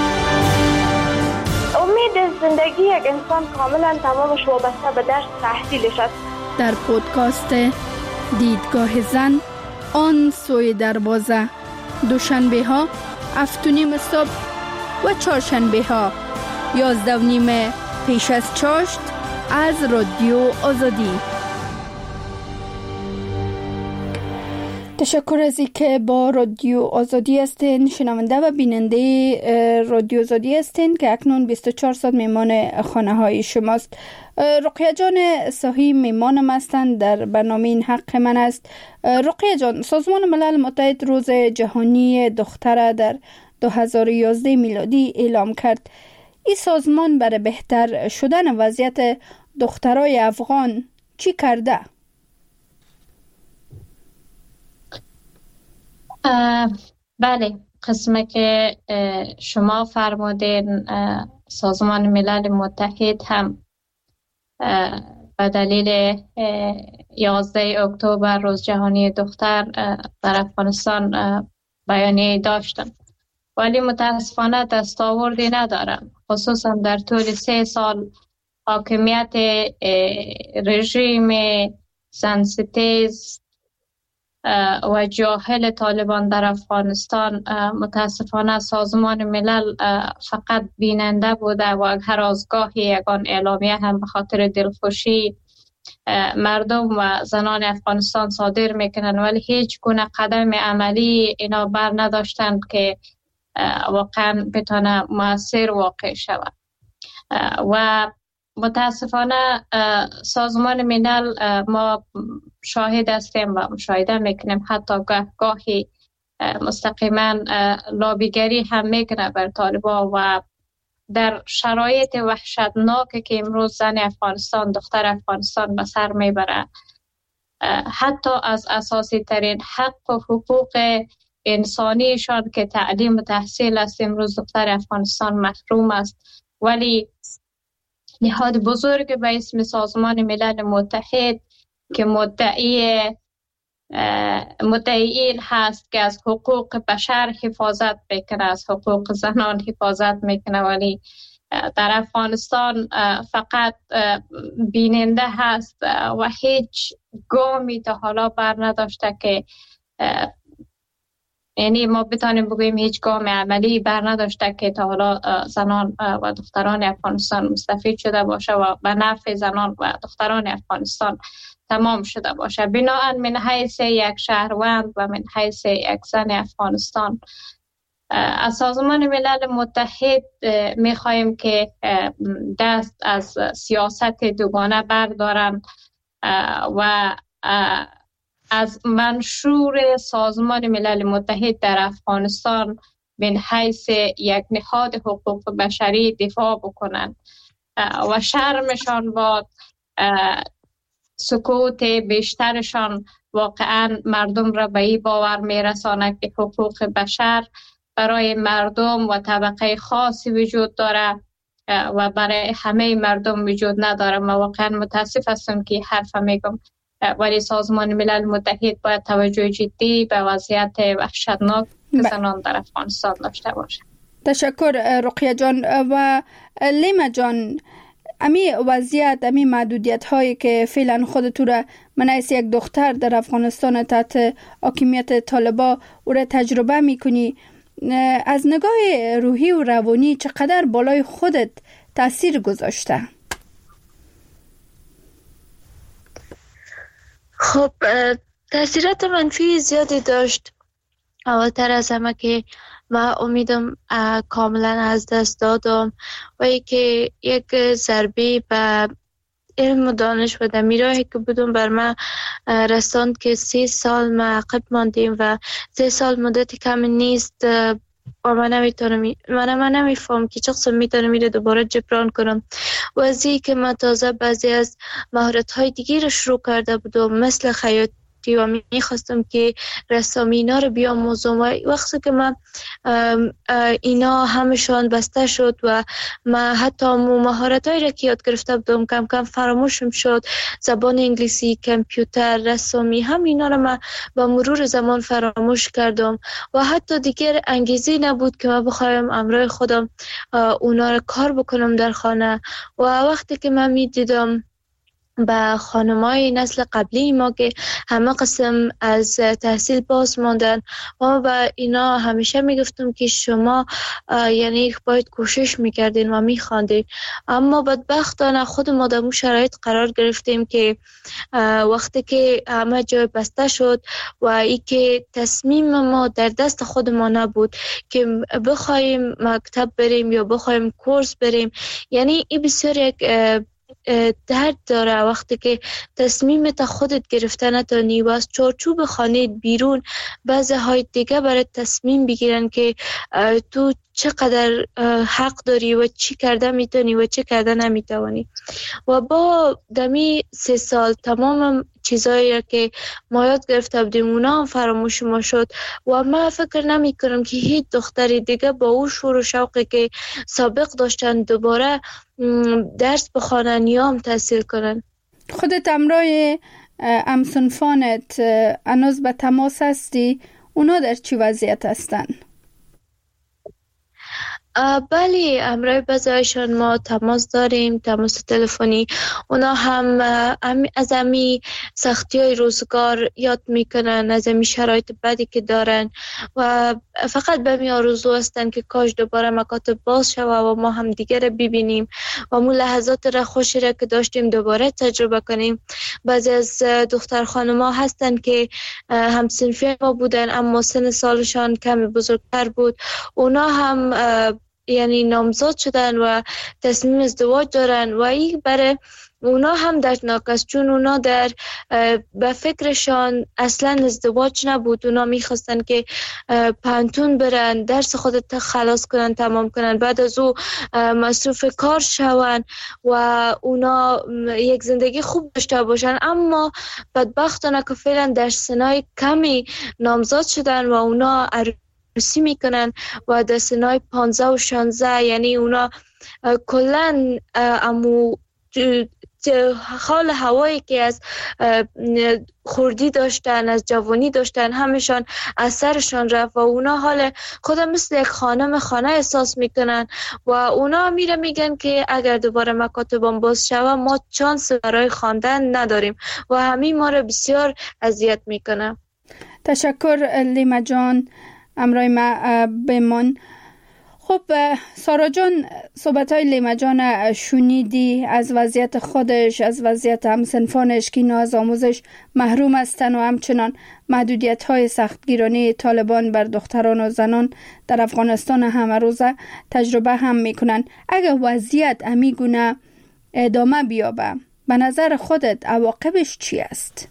امید زندگی یک انسان کاملا تمامش وابسته به درس تحصیلش است. در پودکاست دیدگاه زن، آن سوی دروازه، دوشنبه ها 7:30 صبح و چهارشنبه ها 11:30 پیش از چاشت از رادیو آزادی. تشکر از اینکه با رادیو آزادی هستین. شنونده و بیننده رادیو آزادی هستین که اکنون 24 ساعت میمان خانه های شماست. رقیه جان صاحی میمانم هستند در برنامه این حق من است. رقیه جان، سازمان ملل متحد روز جهانی دختر در 2011 میلادی اعلام کرد. این سازمان برای بهتر شدن وضعیت دخترای افغان چی کرده؟ بله، قسمه که شما فرمودین، سازمان ملل متحد هم به دلیل 11 اکتبر روز جهانی دختر در افغانستان بیانیه داشتن، ولی متاسفانه دستاوردی ندارن، خصوصا در طول 3 سال حاکمیت رژیم سنسیتیز و جاهل طالبان در افغانستان. متاسفانه سازمان ملل فقط بیننده بوده و هر از گاهی یگان اعلامیه هم به خاطر دلخوشی مردم و زنان افغانستان صادر میکنن، ولی هیچ گونه قدم عملی اینا بر نداشتند که واقعا بتونه مؤثر واقع شود. و متاسفانه سازمان ملل ما شاهد هستیم و مشاهده میکنیم حتی گاهی مستقیما لابیگری هم میکنه بر طالبان و در شرایط وحشتناکی که امروز زن افغانستان، دختر افغانستان به سر میبره، حتی از اساسی ترین حق و حقوق انسانیشان که تعلیم و تحصیل است، امروز دختر افغانستان محروم است. ولی نهاد بزرگ به اسم سازمان ملل متحد که مدعی هست که از حقوق بشر حفاظت میکنه، از حقوق زنان حفاظت میکنه، ولی در افغانستان فقط بیننده هست و هیچ گامی تا حالا بر نداشته که یعنی ما بتانیم بگوییم هیچ گام عملی بر نداشته که تا حالا زنان و دختران افغانستان مستفید شده باشه و به نفع زنان و دختران افغانستان تمام شده باشه. بنابراین من حیث یک شهروند و من حیث یک زن افغانستان از سازمان ملل متحد میخواهیم که دست از سیاست دوگانه بردارن و از منشور سازمان ملل متحد در افغانستان من حیث یک نهاد حقوق بشری دفاع بکنن و شرمشان باد. سکوت بیشترشان واقعا مردم را به این باور میرساند که حقوق بشر برای مردم و طبقه خاصی وجود داره و برای همه مردم وجود نداره. ما واقعا متاسف هستم که حرف میگم، ولی سازمان ملل متحد باید توجه جدی به وضعیت وحشتناک زنان در افغانستان داشته باشه. تشکر رقیه جان. و لیما جان، امی وضعیت، امی محدودیت هایی که فعلا خودتو را من از یک دختر در افغانستان تحت حاکمیت طالبان او را تجربه میکنی، از نگاه روحی و روانی چقدر بالای خودت تاثیر گذاشته؟ خب تاثیرات منفی زیادی داشت. اولتر از همه که من امیدم کاملا از دست دادم و اینکه یک ضربه به علم و دانش و دمیراهی که بودم بر من رساند که 3 سال ما عقب ماندیم و 3 سال مدت کم نیست و من نمیفهم که چقدر میتونم میره دوباره جبران کنم. و از این که من تازه بعضی از مهارت های دیگه رو شروع کرده بودم مثل خیاطی و میخواستم که رسامی اینا رو بیاموزم و وقتی که من اینا همشان بسته شد و من حتی مهارت هایی را که یاد گرفته بودم کم کم فراموشم شد. زبان انگلیسی، کامپیوتر، رسامی، هم اینا رو من با مرور زمان فراموش کردم و حتی دیگر انگیزه نبود که من بخوایم امرای خودم اونا رو کار بکنم در خانه. و وقتی که من میدیدم به خانمای نسل قبلی ما که همه قسم از تحصیل باز ماندن. ما به اینا همیشه میگفتم که شما یعنی باید کوشش میکردین و میخواندین، اما بدبختانه خود ما در شرایط قرار گرفتیم که وقتی که همه جای بسته شد و ای که تصمیم ما در دست خود ما نبود که بخوایم مکتب بریم یا بخوایم کورس بریم، یعنی این بسیار یک درد داره وقتی که تصمیمت خودت گرفته نتونی و از چارچوب خانه بیرون بعضی های دیگه برای تصمیم بگیرن که تو چقدر حق داری و چی کرده میتونی و چی کرده نمیتونی. و با دمی 3 سال تمام چیزایی که ما یاد گرفته بودیم اونا هم فراموش ما شد و من فکر نمی کنم که هیچ دختری دیگه با اون شور و شوقی که سابق داشتن دوباره درس بخوانن یا هم تحصیل کنن. خودت همراه همسنفانت هنوز به تماس هستی؟ اونا در چی وضعیت هستن؟ بله، همراه بعضیشان ما تماس داریم، تماس تلفنی. اونا هم از امی سختی های روزگار یاد میکنن، از امی شرایط بدی که دارن و فقط به می آرزو هستن که کاش دوباره مکاتب باز شود و ما هم دیگر ببینیم و مو لحظات را خوشی را که داشتیم دوباره تجربه کنیم. بعضی از دختر خانما هستن که هم صنفی ما بودن اما سن سالشان کمی بزرگتر بود. اونا هم یعنی نامزاد شدن و تصمیم ازدواج دارن و این برای اونا هم دردناک است، چون اونا در به فکرشان اصلا ازدواج نبود. اونا میخواستن که پانتون برن، درس خودت خلاص کنن، تمام کنن، بعد از او مصروف کار شون و اونا یک زندگی خوب داشته باشن. اما بدبختانه که فعلا در سنای کمی نامزاد شدن و اونا عروسی میکنن و در سنای 15 و 16، یعنی اونا کلن امو حال هوایی که از خردی داشتن، از جوانی داشتن، همشان از سرشان رفت و اونا حال خود مثل یک خانه احساس میکنن و اونا میگن که اگر دوباره مکاتبان باز شود ما چانس برای خواندن نداریم و همین ما رو بسیار اذیت میکنه. تشکر لیما جان، امرای ما بمان. خب سارا جان، صحبت‌های لیما جان شنیدی از وضعیت خودش، از وضعیت همسنفانش که اینا از آموزش محروم هستن و همچنان محدودیت‌های سختگیرانه طالبان بر دختران و زنان در افغانستان همه روزه تجربه هم میکنن. اگر وضعیت امیگونه ادامه بیابه، به نظر خودت عواقبش چی است؟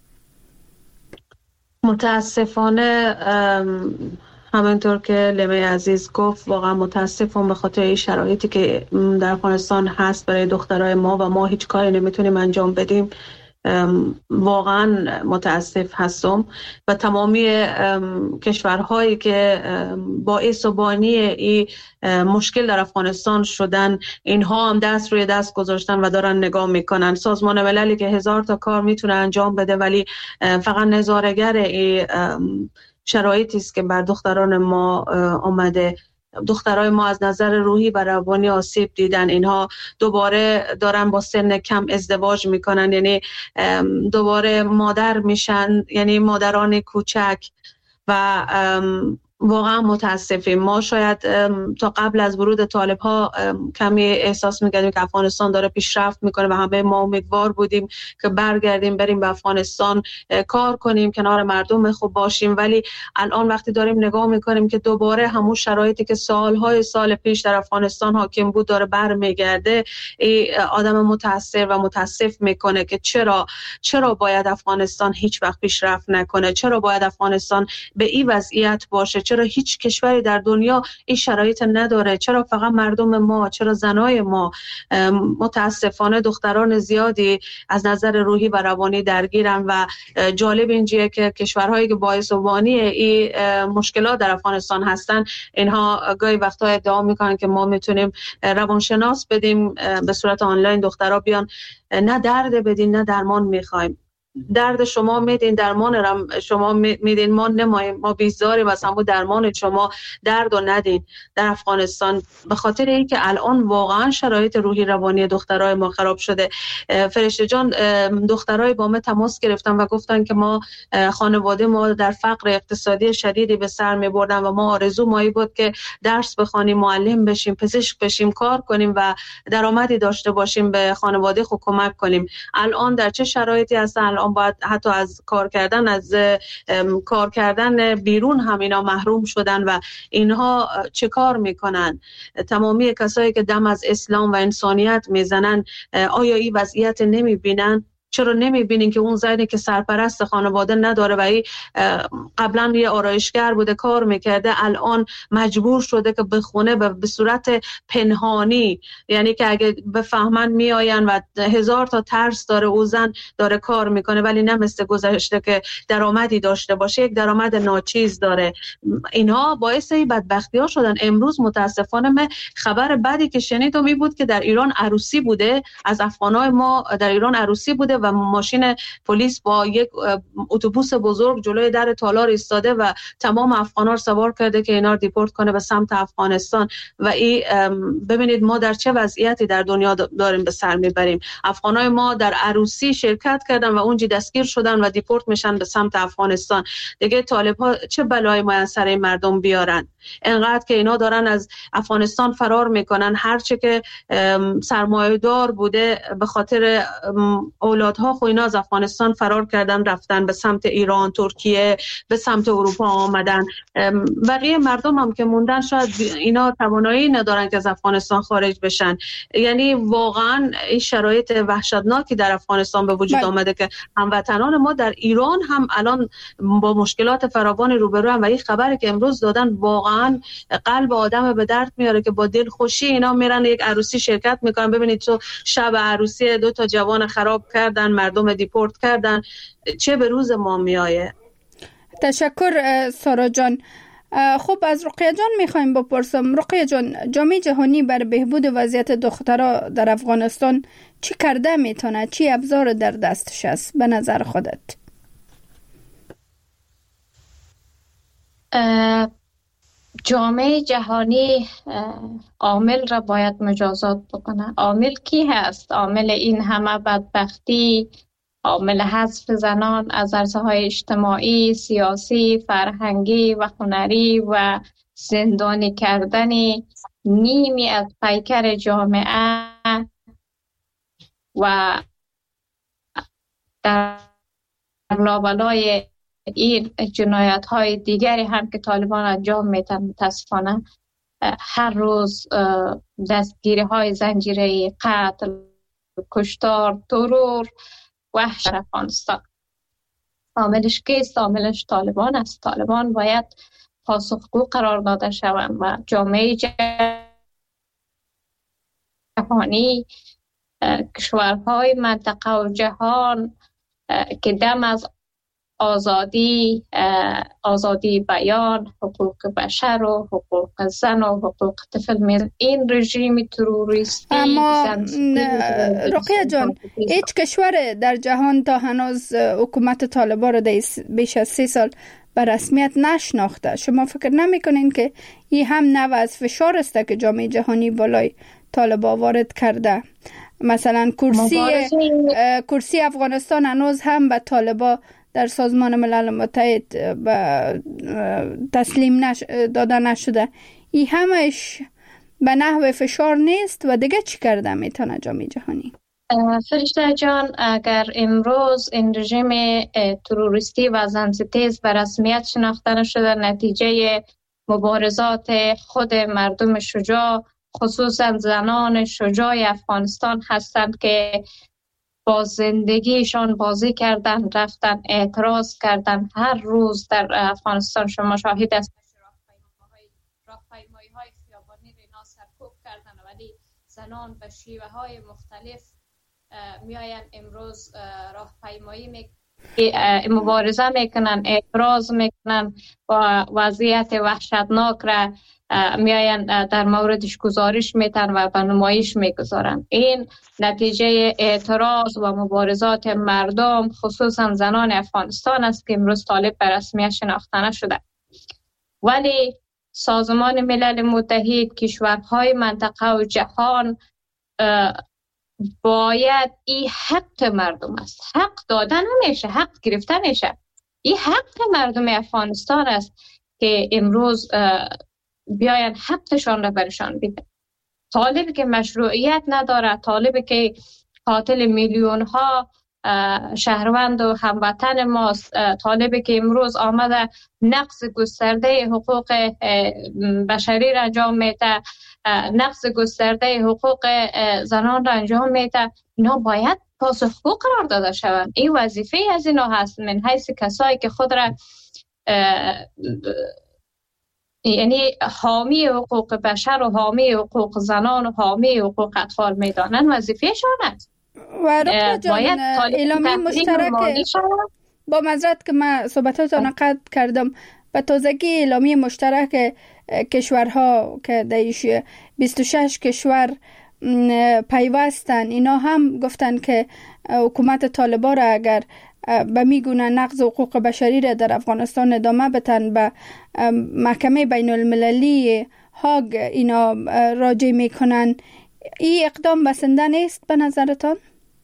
متاسفانه همانطور که لیمه عزیز گفت، واقعا متاسفم به خاطر این شرایطی که در افغانستان هست برای دخترای ما و ما هیچ کاری نمیتونیم انجام بدیم. واقعا متاسف هستم و تمامی کشورهایی که باعث و بانی این مشکل در افغانستان شدن، اینها هم دست روی دست گذاشتن و دارن نگاه میکنن. سازمان مللی که 1000 تا کار میتونه انجام بده ولی فقط نظاره‌گر این شرایطی است که بر دختران ما آمده. دخترای ما از نظر روحی و روانی آسیب دیدن. اینها دوباره دارن با سن کم ازدواج میکنن، یعنی دوباره مادر میشن، یعنی مادران کوچک و واقعا متاسفیم. ما شاید تا قبل از ورود طالب ها کمی احساس می‌کردیم که افغانستان داره پیشرفت میکنه و همه ما امیدوار بودیم که برگردیم بریم به افغانستان کار کنیم، کنار مردم خوب باشیم. ولی الان وقتی داریم نگاه میکنیم که دوباره همون شرایطی که سالهای سال پیش در افغانستان حاکم بود داره برمیگرده، آدم متاثر و متاسف میکنه که چرا باید افغانستان هیچ وقت پیشرفت نکنه، چرا باید افغانستان به این وضعیت باشه، چرا هیچ کشوری در دنیا این شرایط نداره، چرا فقط مردم ما، چرا زنای ما. متاسفانه دختران زیادی از نظر روحی و روانی درگیرن و جالب اینجیه که کشورهایی که باعث و بانی این مشکلات در افغانستان هستن، اینها گاهی وقتا ادعا میکنن که ما میتونیم روانشناس بدیم به صورت آنلاین، دخترها بیان نه درد بدین نه درمان میخوایم. درد شما میدین، درمان را شما میدین، ما نماییم، ما بیزاریم از همون درمان شما، درد و ندین در افغانستان. به خاطر اینکه الان واقعا شرایط روحی روانی دخترای ما خراب شده. فرشته جان، دخترای با ما تماس گرفتن و گفتن که ما خانواده ما در فقر اقتصادی شدیدی به سر میبردن و ما آرزو مایی بود که درس بخوانیم، معلم بشیم، پزشک بشیم، کار کنیم و درآمدی داشته باشیم، به خانواده خود کمک کنیم. الان در چه شرایطی هستن؟ الان باید حتی از کار کردن بیرون هم اینا محروم شدن و اینها چه کار میکنن؟ تمامی کسایی که دم از اسلام و انسانیت میزنن آیا این وضعیت نمیبینن؟ چرا نمیبینین که اون زنی که سرپرست خانواده نداره و این قبلا یه آرایشگر بوده کار میکرده، الان مجبور شده که بخونه به صورت پنهانی، یعنی که اگه بفهمن میآین و 1000 تا ترس داره، او زن داره کار میکنه ولی نه مثل گذشته که درآمدی داشته باشه، یک درآمد ناچیز داره. اینها باعث این بدبختی ها شدن. امروز متاسفانه من خبر بعدی که شنیدم این بود که در ایران عروسی بوده، از افغانای ما در ایران عروسی بوده و ماشین پلیس با یک اتوبوس بزرگ جلوی در تالار ایستاده و تمام افغانا رو سوار کرده که اینا رو دیپورت کنه به سمت افغانستان. و این ببینید ما در چه وضعیتی در دنیا داریم به سر میبریم. افغانای ما در عروسی شرکت کردن و اونجا دستگیر شدن و دیپورت میشن به سمت افغانستان. دیگه طالب ها چه بلایی ما سر این مردم بیارن؟ انقدر که اینا دارن از افغانستان فرار میکنن، هرچه که سرمایه دار بوده به خاطر اولادها خو اینا از افغانستان فرار کردن، رفتن به سمت ایران، ترکیه، به سمت اروپا آمدن. بقیه مردم هم که موندن شاید اینا توانایی ندارن که از افغانستان خارج بشن. یعنی واقعا این شرایط وحشتناکی در افغانستان به وجود آمده که هموطنان ما در ایران هم الان با مشکلات فراوان روبرو هم و این خبری که امروز دادن واقعا قلب آدم به درد میاره که با دل خوشی اینا میرن یک عروسی شرکت میکنن. ببینید تو شب عروسی 2 تا جوان خراب کردن، مردم دیپورت کردن، چه به روز ما میایه. تشکر سارا جان. خب از رقیه جان میخوایم بپرسم. رقیه جان، جامعه جهانی بر بهبود وضعیت دخترها در افغانستان چی کرده میتونه؟ چی ابزار در دستش است به نظر خودت؟ جامعه جهانی عامل را باید مجازات بکنه. عامل کی هست؟ عامل این همه بدبختی، عامل حذف زنان از عرصه‌های اجتماعی، سیاسی، فرهنگی و هنری و زندانی کردن نیمی از پیکر جامعه و در لابلای این جنایت های دیگری هم که طالبان انجام میدن. متاسفانه هر روز دستگیری های زنجیره، قتل، کشتار، ترور، وحشت افغانستان. عاملش کیست؟ عاملش طالبان است. طالبان باید پاسخگو قرار داده شوند و جامعه جهانی، کشورهای منطقه و جهان که دم از آزادی بیان، حقوق بشر و حقوق زن و حقوق طفل میزن، این رژیم تروریستی. اما رقیه جان، هیچ کشور در جهان تا هنوز حکومت طالبان را بیش از 30 سال به رسمیت نشناخته. شما فکر نمی‌کنین که این هم نوع از فشار است که جامعه جهانی بالای طالبان وارد کرده؟ مثلا کرسی افغانستان هنوز هم به طالبان در سازمان ملل متحد تسلیم داده نشده. این همش به نحو فشار نیست و دیگه چی کرده میتونه جامعه جهانی؟ فرشته جان، اگر امروز این رژیم تروریستی و زنستیز به رسمیت شناخته نشده، نتیجه مبارزات خود مردم شجاع، خصوصا زنان شجاع افغانستان هستند که با زندگیشان بازی کردن، رفتن اعتراض کردن. هر روز در افغانستان شما شاهد است راهپیمایی های خیابانی اینا سرکوب کردن، ولی زنان به شیوه های مختلف میاین امروز راهپیمایی مبارزه میکنن، اعتراض میکنن و وضعیت وحشتناک را میاین در موردش گزارش میتن و به نمایش میگذارن. این نتیجه اعتراض و مبارزات مردم خصوصا زنان افغانستان است که امروز طالب به رسمیت شناخته نشده. ولی سازمان ملل متحد، کشورهای منطقه و جهان باید این حق مردم است. حق داده نمیشه، حق گرفته میشه. این حق مردم افغانستان است که امروز بیاین حقشان را برشان بده. طالبی که مشروعیت نداره، طالبی که قاتل میلیون ها شهروند و هموطن ماست، طالبی که امروز آمده نقض گسترده حقوق بشری را انجام میده، نقض گسترده حقوق زنان را انجام میده، اینا باید پاسخگو قرار داده شوند. این وظیفه از اینا هست، من حیث کسایی که خود را یعنی حامی حقوق بشر و حامی حقوق زنان و حامی حقوق اطفال میدانن، وظیفه‌شان است. و رقیه جان، اعلامیه مشترک با معذرت که من صحبتاتان قطع کردم، به تازگی اعلامیه مشترک کشورها که دیش 26 کشور پیوستن، اینا هم گفتن که حکومت طالبان را اگر به میگونه نقض حقوق بشری را در افغانستان ادامه بتن، به محکمه بین المللی هاگ اینا راجع میکنن، این اقدام بسنده نیست به نظرتان؟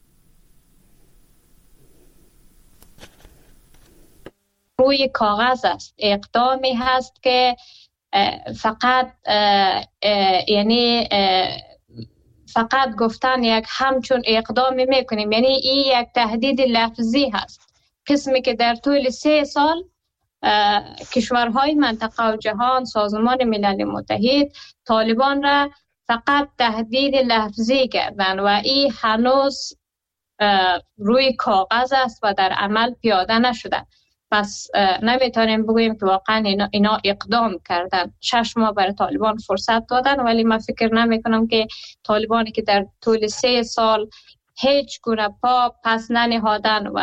روی کاغذ است، اقدامی هست که فقط یعنی فقط گفتن یک همچون اقدامی میکنیم، یعنی این یک تهدید لفظی هست. قسمی که در طول 3 سال کشورهای منطقه و جهان، سازمان ملل متحد طالبان را فقط تهدید لفظی کردن و این هنوز روی کاغذ است و در عمل پیاده نشده. پس نمیتونیم بگوییم که واقعا اینا اقدام کردن. 6 ماه برای طالبان فرصت دادن، ولی من فکر نمی کنم که طالبانی که در طول 3 سال هیچ گونه پا پس ننهادن و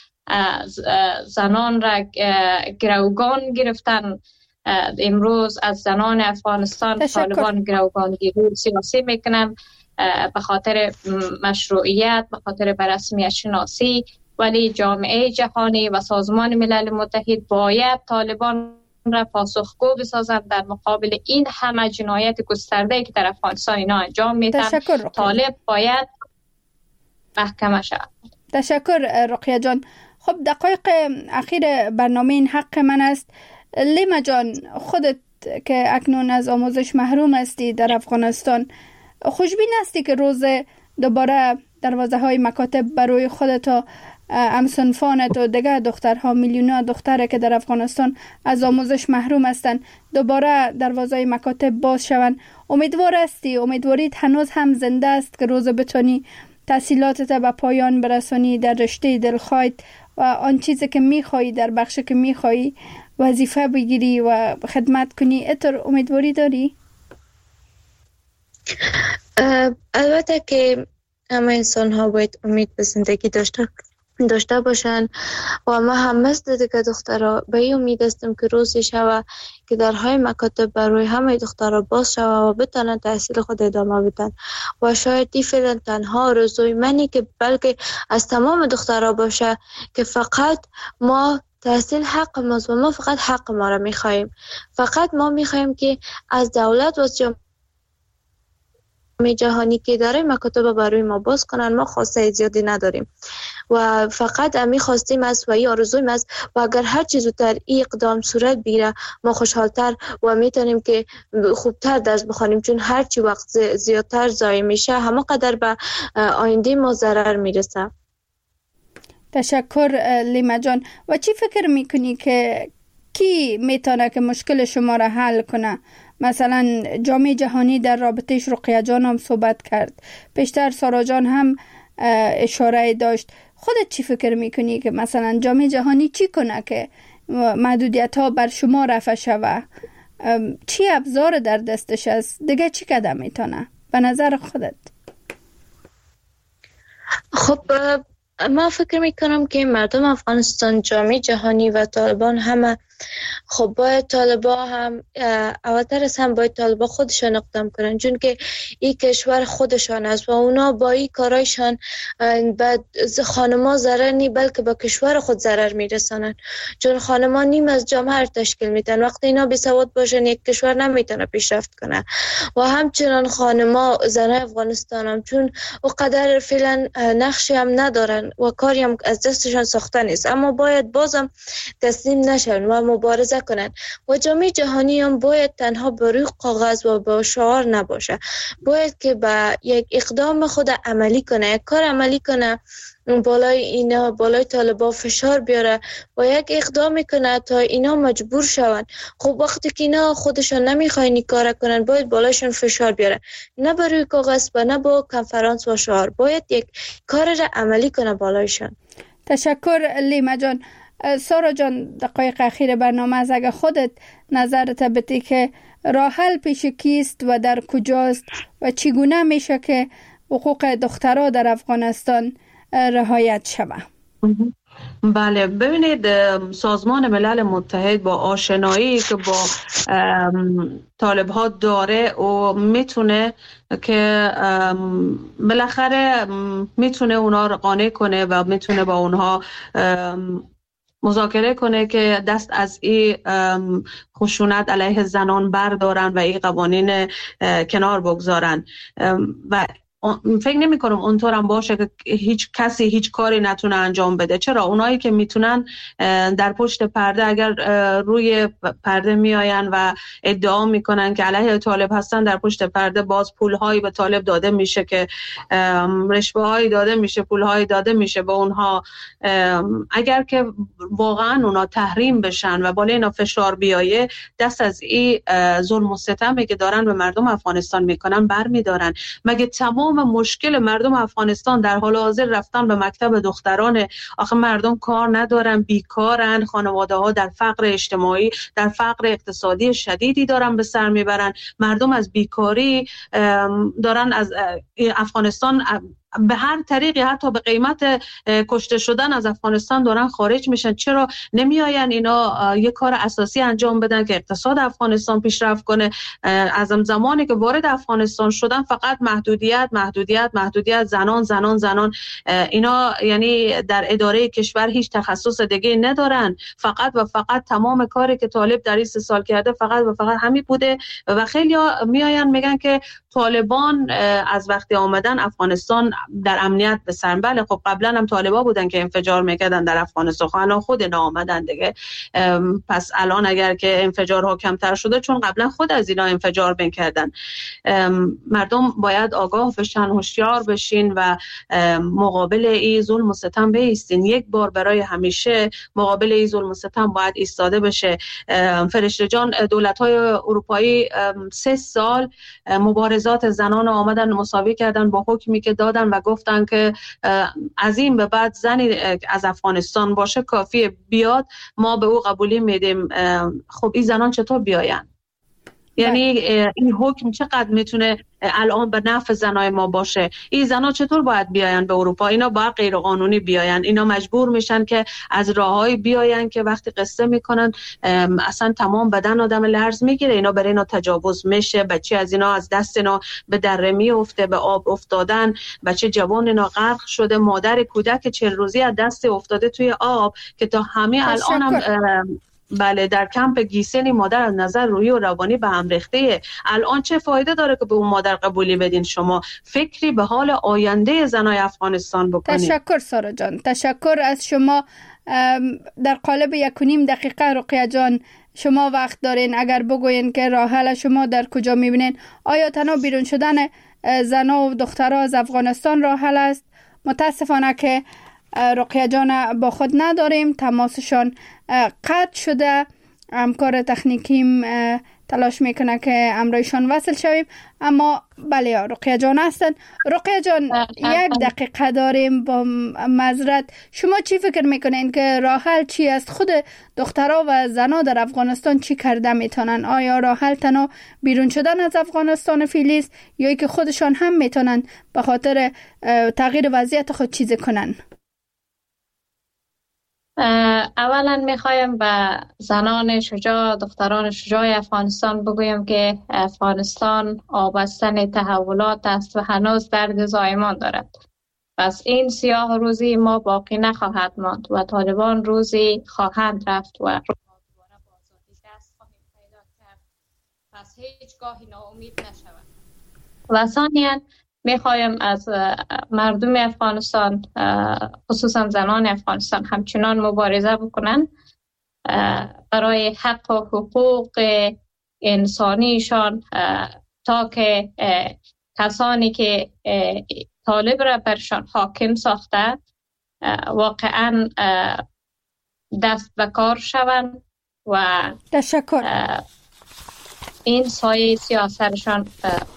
زنان را گروگان گرفتن، امروز از زنان افغانستان طالبان گروگانگیری سیاسی میکنن به خاطر مشروعیت، به خاطر برسمیت شناسی. ولی جامعه جهانی و سازمان ملل متحد باید طالبان را پاسخگو بسازند در مقابل این همه جنایت گسترده که در افغانستان اینا انجام میدن. طالب باید محکمه شود. تشکر رقیه جان. خب دقایق اخیر برنامه این حق من است. لیما جان، خودت که اکنون از آموزش محروم هستی در افغانستان، خوشبین هستی که روز دوباره دروازه های مکاتب برای خودت و همسنفانت و دیگه دخترها، میلیون‌ها دختره که در افغانستان از آموزش محروم هستند، دوباره دروازه مکاتب باز شوند؟ امیدوار هستی؟ امیدوارید هنوز هم زنده است که روز بتونی تحصیلاتت به پایان برسانی، در رشته دلخواهت و آن چیزی که میخوایی، در بخشی که میخوایی وظیفه بگیری و خدمت کنی؟ اتر امیدواری داری؟ البته که همه انسان ها باید امید به زندگی داشته باشن و ما هم مثل دیگه دخترها به این امید هستیم که روزی شوه که درهای مکاتب برای همه دخترها باز شوه و بتانن تحصیل خود ادامه بدن. و شاید این فعلا تنها آرزوی منی که بلکه از تمام دخترها باشه که فقط ما تحصیل حق ماست و ما فقط حق ما را میخواییم. فقط ما میخواییم که از دولت و جامعه جهانی که داره مکاتب برای ما باز کنن. ما خواسته زیادی نداریم و فقط امی خواستیم است و این آرزویم است و اگر هر چیز زودتر این اقدام صورت بگیره ما خوشحالتر و میتونیم که خوبتر درس بخونیم، چون هر چی وقت زیادتر ضایع میشه همه قدر به آینده ما ضرر میرسه. تشکر لیما جان. و چی فکر میکنی که کی میتونه که مشکل شما را حل کنه؟ مثلا جامعه جهانی در رابطهش رقیه جان هم صحبت کرد، پیشتر سارا جان هم اشاره داشت. خودت چی فکر میکنی که مثلا جامعه جهانی چی کنه که محدودیت ها بر شما رفع شوه؟ چی ابزار در دستش است؟ دیگه چی قدم میتونه به نظر خودت؟ خب من فکر میکنم که مردم افغانستان، جامعه جهانی و طالبان همه خب باید طالبا هم اولتر از هم باید طالبا خودشان اقدام کنن، چون که این کشور خودشان است و اونا با این کارایشان به خانما ضرر نی بلکه به کشور خود ضرر میرسانن، چون خانما نیم از جامعه را تشکیل میدن. وقتی اینا بی سواد باشن یک کشور نمیتونه پیشرفت کنه. و همچنان خانما زنای افغانستان هم چون او قدر فعلا نقشی هم ندارن و کاری هم از دستشان ساخته نیست، اما باید بازم تسلیم نشن و مبارزه کنن. و جامعه جهانی هم باید تنها به روی کاغذ و با شعار نباشه، باید که به یک اقدام خود عملی کنه، یک کار عملی کنه، بالای طالبا فشار بیاره و یک اقدام کنه تا اینا مجبور شون. خب وقتی که اینا خودشان نمیخواین کار کنن باید بالایشون فشار بیاره، نه بر روی کاغذ و نه با کنفرانس و شعار، باید یک کار را عملی کنه بالایشان. تشکر لیما جان. سارا جان، دقایق اخیر برنامه از اگه خودت نظرت بدی که راه حل پیش کیست و در کجاست و چگونه میشه که حقوق دخترها در افغانستان رعایت شود؟ بله، ببینید سازمان ملل متحد با آشنایی که با طالب ها داره و میتونه که بالاخره میتونه اونا رو قانع کنه و میتونه با اونها مذاکره کنه که دست از این خشونت علیه زنان بردارن و این قوانین کنار بگذارن. و فکر نمی کنم اونطورم باشه که هیچ کسی هیچ کاری نتونه انجام بده. چرا؟ اونایی که میتونن در پشت پرده اگر روی پرده میآین و ادعا میکنن که علیه طالب هستن، در پشت پرده باز پولهایی به طالب داده میشه که رشوه هایی داده میشه، پولهایی داده میشه به اونها. اگر که واقعا اونا تحریم بشن و بالای اینا فشار بیایه، دست از این ظلم و ستمی که دارن به مردم افغانستان میکنن برمیدارن. مگه تمام مشکل مردم افغانستان در حال حاضر رفتن به مکتب دختران؟ آخه مردم کار ندارن، بیکارن، خانواده ها در فقر اجتماعی، در فقر اقتصادی شدیدی دارن به سر میبرن. مردم از بیکاری دارن از افغانستان به هر طریقی، حتی به قیمت کشته شدن از افغانستان دارن خارج میشن. چرا نمیآین اینا یک کار اساسی انجام بدن که اقتصاد افغانستان پیشرفت کنه؟ از زمانی که وارد افغانستان شدن فقط محدودیت، زنان اینا، یعنی در اداره کشور هیچ تخصص دیگه ندارن. فقط و فقط تمام کاری که طالب در این 3 سال کرده فقط و فقط همین بوده. و خیلی میآین میگن که طالبان از وقتی آمدن افغانستان در امنیت به سر. بله، خب قبلا هم طالبا بودن که انفجار میکردن در افغانستان، خب الان خود اینا آمدن دیگه. پس الان اگر که انفجارها کمتر شده چون قبلا خود از اینا انفجار میکردن. مردم باید آگاه بشن، هوشیار بشین و مقابل این ظلم و ستم بایستین. یک بار برای همیشه مقابل این ظلم و ستم باید ایستاده بشه. فرشته جان، دولت‌های اروپایی 3 سال مبارزات زنان آمدن مساوی کردن با حکمی که دادن و گفتن که از این به بعد زنی از افغانستان باشه کافیه بیاد، ما به او قبولی میدیم. خب این زنان چطور بیاین؟ یعنی این حکم چقدر میتونه الان به نفع زنای ما باشه؟ این زنا چطور باید بیاین به اروپا؟ اینا باید غیر قانونی بیاین. اینا مجبور میشن که از راههای بیاین که وقتی قصه میکنن اصلا تمام بدن آدم لرز میگیره. اینا برای اینا تجاوز میشه. بچه از اینا از دست اینا به دره میفته، به آب افتادن. بچه جوان اینا غرق شده، مادر کودک 40 روزی از دست افتاده توی آب که تا همه الان هم بله در کمپ گیسنی مادر از نظر روحی و روانی به هم ریخته. الان چه فایده داره که به اون مادر قبولی بدین؟ شما فکری به حال آینده زنای افغانستان بکنید. تشکر سارا جان، تشکر از شما. در قالب 1.5 دقیقه رقیه جان شما وقت دارین، اگر بگوین که راه حل شما در کجا میبینین؟ آیا تنها بیرون شدن زنا و دخترها از افغانستان راه حل است؟ متاسفانه که رقیه جان با خود نداریم، تماسشان قطع شده. همکار تکنیکیم تلاش میکنه که امرویشان وصل شویم، اما بله رقیه جان هستن. رقیه جان 1 دقیقه داریم. با معذرت، شما چی فکر میکنین که راه حل چی است؟ خود دخترها و زنها در افغانستان چی کرده میتونن؟ آیا راه حل تنها بیرون شدن از افغانستان فعلی است یا که خودشان هم میتونن به خاطر تغییر وضعیت خود چیزی کنن؟ اولا میخوایم به زنان شجاع، دختران شجاع افغانستان بگویم که افغانستان آبستن تحولات است و هنوز درد زایمان دارد. پس این سیاه روزی ما باقی نخواهد ماند و طالبان روزی خواهند رفت و دوباره با آزادی دست خواهیم پیدا کرد. پس هیچگاهی ناامید نشود. و ثانیاً میخوایم از مردم افغانستان، خصوصا زنان افغانستان، همچنان مبارزه بکنن برای حق و حقوق انسانیشان تا که کسانی که طالب را برشان حاکم ساخته واقعا دست به کار شوند و تشکر. این سایه سیاستشان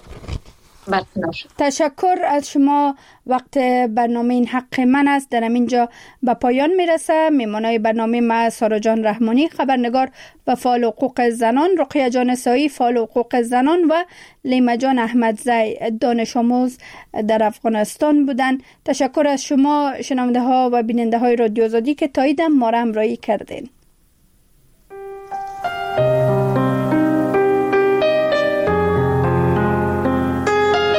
تشکر از شما. وقت برنامه این حق من است در اینجا به پایان میرسه. میمانای برنامه ما سارا جان رحمانی، خبرنگار و فعال حقوق زنان، رقیه جان سایی، فعال حقوق زنان و لیما جان احمدزی، دانش آموز در افغانستان بودن. تشکر از شما شنونده ها و بیننده های رادیو آزادی که تا ایدم ما را همراهی کردین.